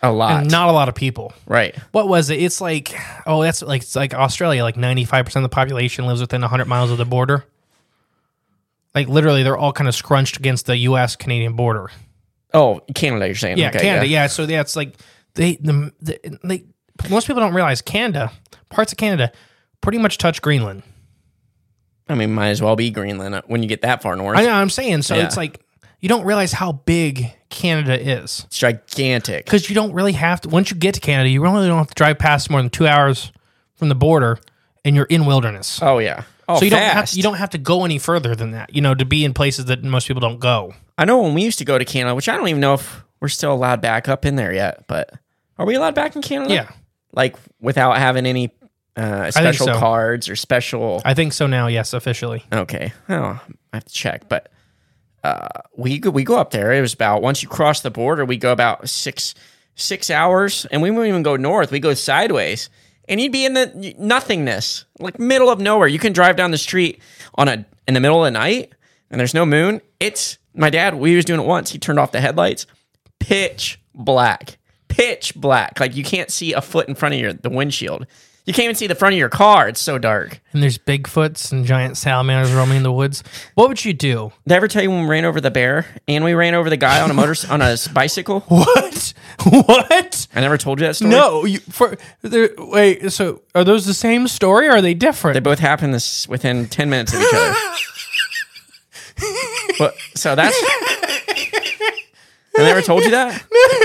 D: A lot.
C: And not a lot of people.
D: Right.
C: What was it? It's like, oh, that's like, it's like Australia, like ninety-five percent of the population lives within one hundred miles of the border. Like literally, they're all kind of scrunched against the U S Canadian border.
D: Oh, Canada, you're saying?
C: Yeah,
D: okay,
C: Canada. Yeah. yeah, so yeah, it's like they, the, the, they, most people don't realize Canada, parts of Canada, pretty much touch Greenland.
D: I mean, might as well be Greenland when you get that far north.
C: I know. I'm saying so.
D: Yeah.
C: It's like you don't realize how big Canada is.
D: It's gigantic.
C: Because you don't really have to. Once you get to Canada, you really don't have to drive past more than two hours from the border, and you're in wilderness.
D: Oh yeah. Oh,
C: so you
D: fast.
C: don't have to, you don't have to go any further than that. You know, to be in places that most people don't go.
D: I know when we used to go to Canada, which I don't even know if we're still allowed back up in there yet. But are we allowed back in Canada?
C: Yeah.
D: Like without having any uh, special
C: so.
D: cards or special.
C: I think so now. Yes, officially.
D: Okay. Oh, I have to check, but. Uh, we go, we go up there. It was about once you cross the border, we go about six six hours, and we won't even go north. We go sideways, and you'd be in the nothingness, like middle of nowhere. You can drive down the street on a in the middle of the night, and there's no moon. It's my dad. We was doing it once. He turned off the headlights. Pitch black, pitch black. Like you can't see a foot in front of your the windshield. You can't even see the front of your car. It's so dark.
C: And there's Bigfoots and giant salamanders roaming in the woods. What would you do?
D: Did I ever tell you when we ran over the bear and we ran over the guy on a motor on a bicycle?
C: What? What?
D: I never told you that story.
C: No. You, for wait. So are those the same story or are they different?
D: They both happened this within ten minutes of each other. But so that's. I never told you that.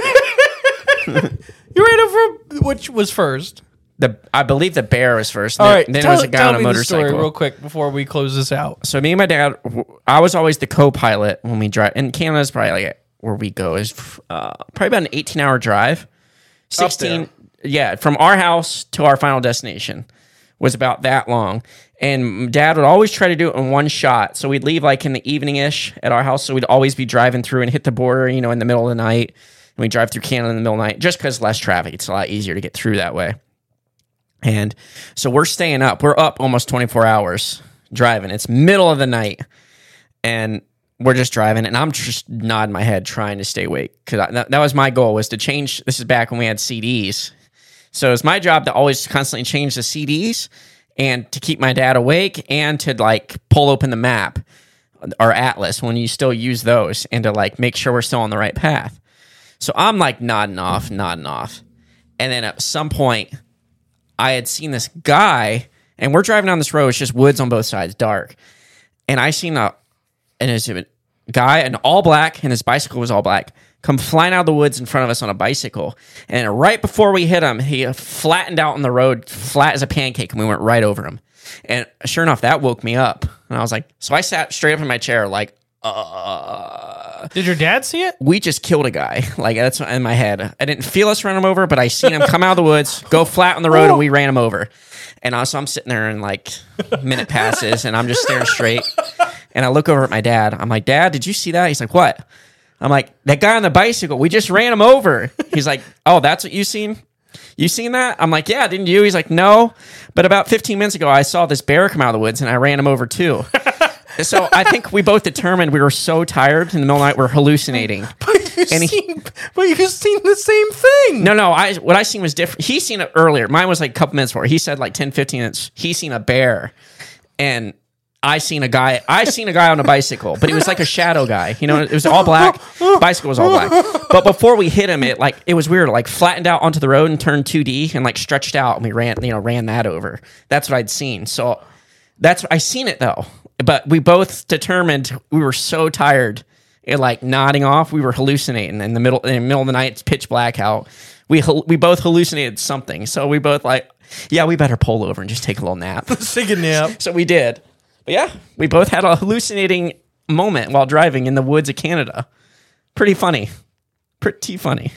C: You ran over which was first.
D: The I believe the bear was first.
C: All
D: then,
C: right,
D: then
C: tell,
D: it was a guy
C: tell
D: on a
C: me the
D: motorcycle.
C: story real quick before we close this out.
D: So me and my dad, I was always the co-pilot when we drive. And Canada's probably like where we go is uh, probably about an eighteen-hour drive. Sixteen, yeah, from our house to our final destination was about that long. And Dad would always try to do it in one shot. So we'd leave like in the evening-ish at our house. So we'd always be driving through and hit the border, you know, in the middle of the night. And we drive through Canada in the middle of the night just because less traffic. It's a lot easier to get through that way. And so we're staying up. We're up almost twenty-four hours driving. It's middle of the night. And we're just driving. And I'm just nodding my head trying to stay awake. Because that, that was my goal, was to change. This is back when we had C Ds. So it's my job to always constantly change the C Ds and to keep my dad awake and to like pull open the map or Atlas when you still use those and to like make sure we're still on the right path. So I'm like nodding off, nodding off. And then at some point, I had seen this guy, and we're driving down this road. It's just woods on both sides, dark. And I seen a, and it's a guy, an all black, and his bicycle was all black, come flying out of the woods in front of us on a bicycle. And right before we hit him, he flattened out on the road, flat as a pancake, and we went right over him. And sure enough, that woke me up. And I was like, so I sat straight up in my chair, like, uh.
C: Did your dad see it?
D: We just killed a guy. Like, that's in my head. I didn't feel us run him over, but I seen him come out of the woods, go flat on the road, and we ran him over. And also, I'm sitting there, and like, a minute passes, and I'm just staring straight. And I look over at my dad. I'm like, Dad, did you see that? He's like, what? I'm like, that guy on the bicycle, we just ran him over. He's like, oh, that's what you seen? You seen that? I'm like, yeah, didn't you? He's like, no. But about fifteen minutes ago, I saw this bear come out of the woods, and I ran him over, too. So I think we both determined we were so tired in the middle of the night, we're hallucinating.
C: But you've,
D: And he-
C: seen, but you've seen the same thing.
D: No, no, I what I seen was different. He seen it earlier. Mine was like a couple minutes before. He said like ten, fifteen minutes. He seen a bear. And I seen a guy. I seen a guy on a bicycle, but he was like a shadow guy. You know, it was all black. Bicycle was all black. But before we hit him, it like it was weird. Like flattened out onto the road and turned two D and like stretched out, and we ran, you know, ran that over. That's what I'd seen. So that's I seen it though. But we both determined we were so tired, and like nodding off, we were hallucinating in the middle. In the middle of the night, it's pitch black out. We we both hallucinated something. So we both like, yeah, we better pull over and just take a little nap.
C: Take a nap.
D: So we did. But yeah, we both had a hallucinating moment while driving in the woods of Canada. Pretty funny. Pretty funny.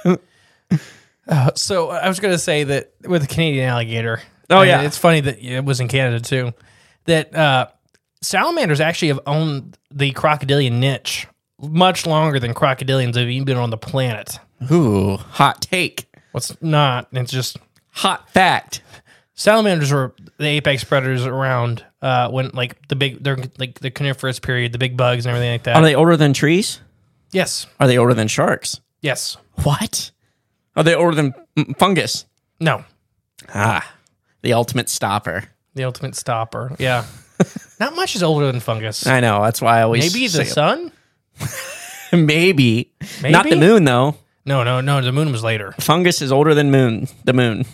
C: Uh, so I was going to say that with the Canadian alligator.
D: Oh,
C: and
D: yeah.
C: It's funny that it was in Canada too. That uh, salamanders actually have owned the crocodilian niche much longer than crocodilians have even been on the planet.
D: Ooh, hot take.
C: What's not? It's just
D: Hot fact.
C: salamanders were the apex predators around uh, when like the big, they're like the coniferous period, the big bugs and everything like that.
D: Are they older than trees?
C: Yes.
D: Are they older than sharks?
C: Yes.
D: What? Are they older than mm, fungus?
C: No.
D: Ah, the ultimate stopper.
C: The ultimate stopper. Yeah. Not much is older than fungus.
D: I know. That's why I always
C: Maybe the
D: say-
C: sun?
D: Maybe.
C: Maybe?
D: Not the moon, though.
C: No, no, no. The moon was later.
D: Fungus is older than moon. The moon.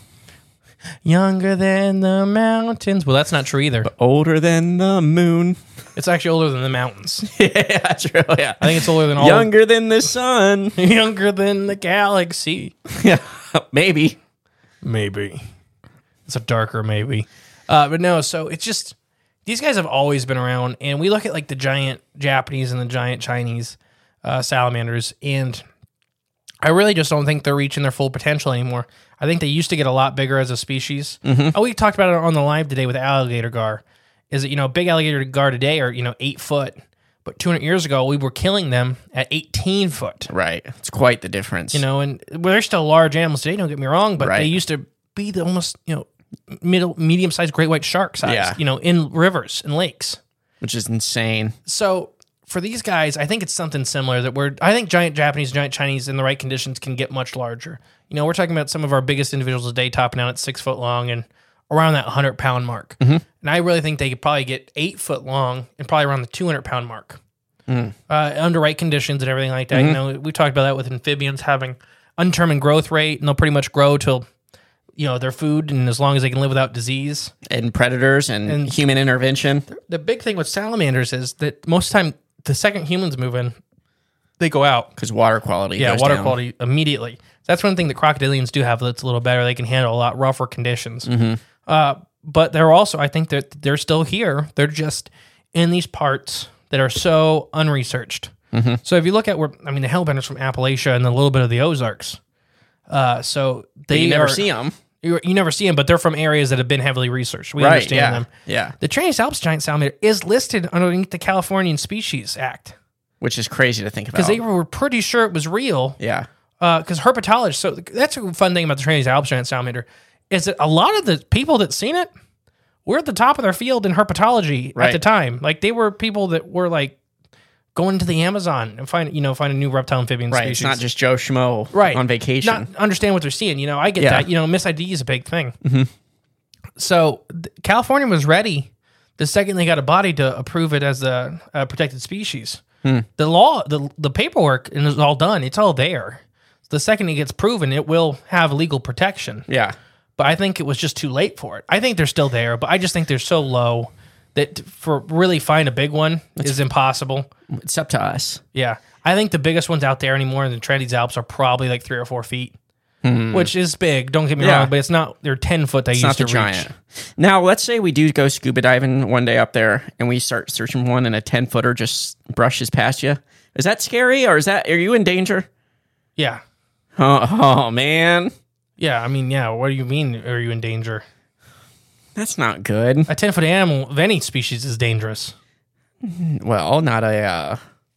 C: Younger than the mountains. Well, that's not true either.
D: Older than the moon.
C: It's actually older than the mountains.
D: Yeah, true. Yeah.
C: I think it's older than all.
D: Younger than the sun.
C: Younger than the galaxy.
D: Yeah. Maybe.
C: Maybe. It's a darker maybe. Uh, but no, so it's just, these guys have always been around, and we look at like the giant Japanese and the giant Chinese uh, salamanders, and I really just don't think they're reaching their full potential anymore. I think they used to get a lot bigger as a species. Mm-hmm. Oh, we talked about it on the live today with alligator gar. Is that, you know, big alligator gar today are, you know, eight foot, but two hundred years ago we were killing them at eighteen foot.
D: Right. It's quite the difference.
C: You know, and well, they're still large animals today, don't get me wrong, but
D: Right.
C: they used to be the almost, you know, middle, medium-sized great white shark size,
D: Yeah.
C: you know, in rivers and lakes.
D: Which is insane.
C: So for these guys, I think it's something similar that we're, I think giant Japanese, giant Chinese in the right conditions can get much larger. You know, we're talking about some of our biggest individuals today topping out at six foot long and around that one hundred pound mark.
D: Mm-hmm.
C: And I really think they could probably get eight foot long and probably around the two hundred pound mark.
D: Mm.
C: Uh, under right conditions and everything like that. You know, we talked about that with amphibians having undetermined growth rate, and they'll pretty much grow till, you know, their food, and as long as they can live without disease.
D: And predators and,
C: And-
D: human intervention.
C: The big thing with salamanders is that most of the time, the second humans move in, they go out.
D: Because water quality
C: Yeah,
D: goes
C: water
D: down.
C: quality immediately. That's one thing that crocodilians do have that's a little better. They can handle a lot rougher conditions.
D: Mm-hmm.
C: Uh, but they're also, I think that they're still here. They're just in these parts that are so unresearched.
D: Mm-hmm.
C: So if you look at where, I mean, the hellbenders from Appalachia and a little bit of the Ozarks. Uh, so they
D: But you never
C: are-
D: see them.
C: You, you never see them, but they're from areas that have been heavily researched. We
D: Right,
C: understand
D: yeah,
C: them.
D: yeah.
C: The Trans Alps giant salamander is listed underneath the Californian Species Act
D: Which is crazy to think about.
C: because they were pretty sure it was real.
D: yeah.
C: Because herpetologists, so that's a fun thing about the Trans Alps giant salamander, is that a lot of the people that seen it were at the top of their field in herpetology
D: Right.
C: at the time. Like they were people that were like going to the Amazon and find you know find a new reptile amphibian
D: Right.
C: species.
D: It's not just Joe Schmo
C: right
D: on vacation.
C: Not understand what they're seeing. You know, I get
D: Yeah.
C: that. You know, Miss I D is a big thing. Mm-hmm. So th- California was ready the second they got a body to approve it as a, a protected species.
D: Hmm.
C: The law, the the paperwork, and it's all done. It's all there. The second it gets proven, it will have legal protection.
D: yeah.
C: But I think it was just too late for it. I think they're still there, but I just think they're so low that for really find a big one is impossible.
D: It's up to us.
C: Yeah. I think the biggest ones out there anymore in the Trans Alps are probably like three or four feet, which is big. Don't get me
D: Yeah.
C: wrong, but it's not, they're ten foot they
D: It's
C: used
D: not
C: to
D: the
C: reach.
D: giant. Now, let's say we do go scuba diving one day up there and we start searching for one and a ten footer just brushes past you. Is that scary or is that, are you in danger?
C: Yeah.
D: Oh, oh man.
C: Yeah. I mean, yeah. What do you mean? Are you in danger?
D: That's not good.
C: A ten foot animal of any species is dangerous.
D: Well, not a, uh,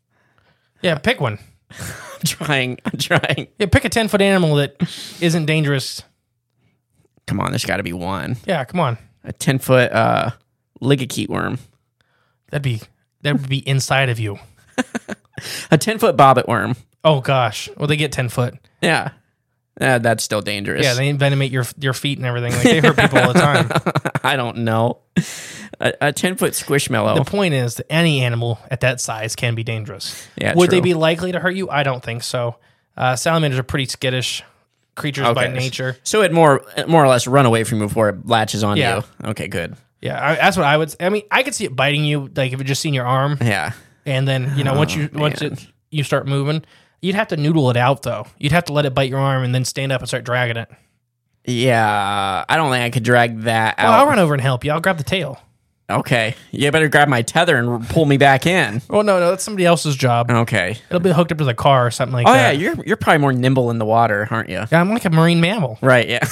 C: Yeah. Pick one.
D: I'm trying, I'm trying.
C: Yeah. Pick a ten foot animal that isn't dangerous.
D: Come on, there's got to be one.
C: Yeah. Come on.
D: A ten foot uh, ligakeet worm.
C: That'd be, that would be inside of you.
D: A ten foot bobbit worm.
C: Oh gosh. Well, they get ten foot.
D: Yeah. Uh, that's still dangerous.
C: Yeah. They envenomate your, your feet and everything. Like they hurt people all the time.
D: I don't know. A, a ten foot squishmallow.
C: The point is that any animal at that size can be dangerous.
D: Yeah,
C: Would they
D: true.
C: be likely to hurt you? I don't think so. Uh, salamanders are pretty skittish creatures by nature.
D: So it more more or less run away from you before it latches on
C: Yeah.
D: you. Okay, good.
C: Yeah, I, that's what I would. I mean, I could see it biting you, like if it just seen your arm,
D: Yeah.
C: and then you know once you once it you start moving, you'd have to noodle it out though. You'd have to let it bite your arm and then stand up and start dragging it.
D: Yeah. I don't think I could drag that
C: Well,
D: out.
C: I'll run over and help you. I'll grab the tail.
D: Okay. You better grab my tether and pull me back in.
C: Well, no, no, that's somebody else's job.
D: Okay.
C: It'll be hooked up to the car or something like
D: Oh yeah,
C: that.
D: you're you're probably more nimble in the water, aren't you?
C: Yeah, I'm like a marine mammal.
D: Right, yeah.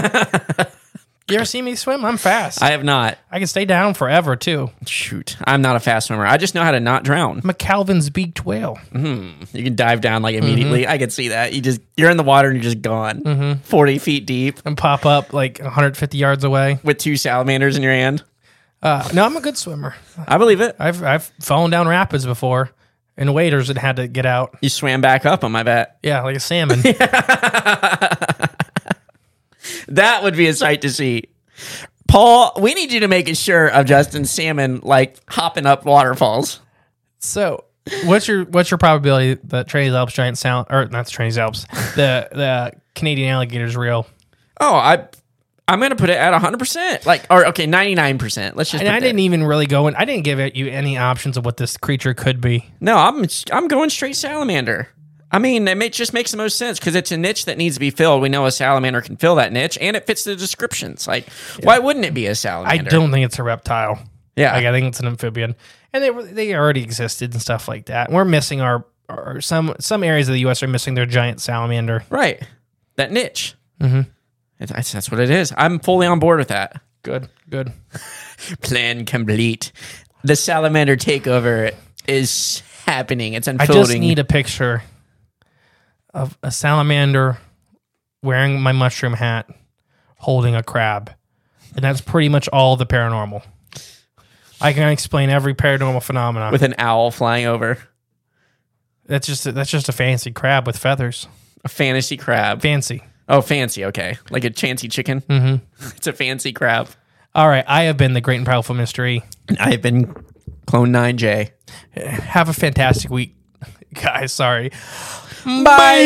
C: You ever see me swim? I'm fast.
D: I have not.
C: I can stay down forever too.
D: Shoot. I'm not a fast swimmer. I just know how to not drown.
C: I'm a Calvin's beaked whale.
D: You can dive down like immediately.
C: Mm-hmm.
D: I can see that. You just you're in the water and you're just gone. forty feet deep
C: And pop up like one hundred fifty yards away.
D: with two salamanders in your hand.
C: Uh, no, I'm a good swimmer.
D: I believe it.
C: I've I've fallen down rapids before, and waders that had to get out.
D: You swam back up them, I bet.
C: Yeah, like a salmon.
D: That would be a sight to see. Paul, we need you to make a shirt of Justin's salmon, like, hopping up waterfalls.
C: So, what's your what's your probability that Trans Alps giant sound, or not the Trans Alps, the the Canadian alligator is real?
D: Oh, I, I'm going to put it at one hundred percent. Like, or, okay, ninety-nine percent. Let's just
C: And
D: put
C: I
D: that.
C: didn't even really go in. I didn't give it, you any options of what this creature could be.
D: No, I'm I'm going straight salamander. I mean, it may, just makes the most sense because it's a niche that needs to be filled. We know a salamander can fill that niche, and it fits the descriptions. Like, yeah. Why wouldn't it be a
C: I
D: salamander?
C: don't think it's a reptile.
D: Yeah.
C: Like, I think it's an amphibian. And they were- they already existed and stuff like that. We're missing our, our some some areas of the U S are missing their giant salamander.
D: Right. That niche.
C: Mm-hmm.
D: That's, that's what it is. I'm fully on board with that.
C: Good, good.
D: Plan complete. The salamander takeover is happening. It's
C: I
D: unfolding.
C: just need a picture of a salamander wearing my mushroom hat, holding a crab. And that's pretty much all the paranormal. I can explain every paranormal phenomenon.
D: with an owl flying over.
C: That's just a, that's just a fancy crab with feathers.
D: A fantasy crab.
C: Fancy.
D: Oh, fancy. Okay. Like a chancy chicken.
C: Mm-hmm.
D: It's a fancy crab.
C: All right. I have been the Great and Powerful Mystery.
D: And I have been Clone nine J.
C: Have a fantastic week, guys. Sorry.
D: Bye.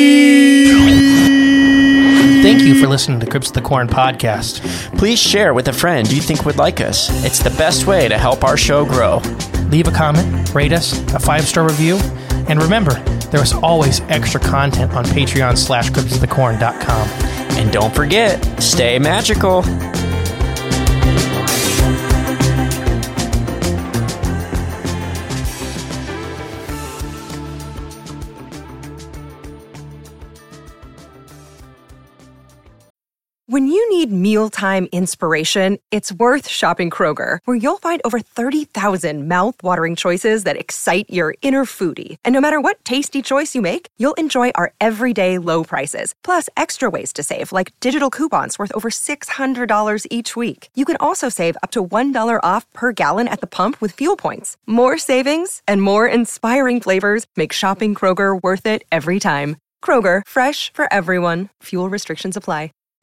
C: Thank you for listening to Crypts of the Corn podcast.
D: Please share with a friend you think would like us. It's the best way to help our show grow.
C: Leave a comment, rate us, a five-star review, and remember, there is always extra content on Patreon slash crypts of the corn dot com.
D: And don't forget, stay magical.
I: When you need mealtime inspiration, it's worth shopping Kroger, where you'll find over thirty thousand mouth-watering choices that excite your inner foodie. And no matter what tasty choice you make, you'll enjoy our everyday low prices, plus extra ways to save, like digital coupons worth over six hundred dollars each week. You can also save up to one dollar off per gallon at the pump with fuel points. More savings and more inspiring flavors make shopping Kroger worth it every time. Kroger, fresh for everyone. Fuel restrictions apply.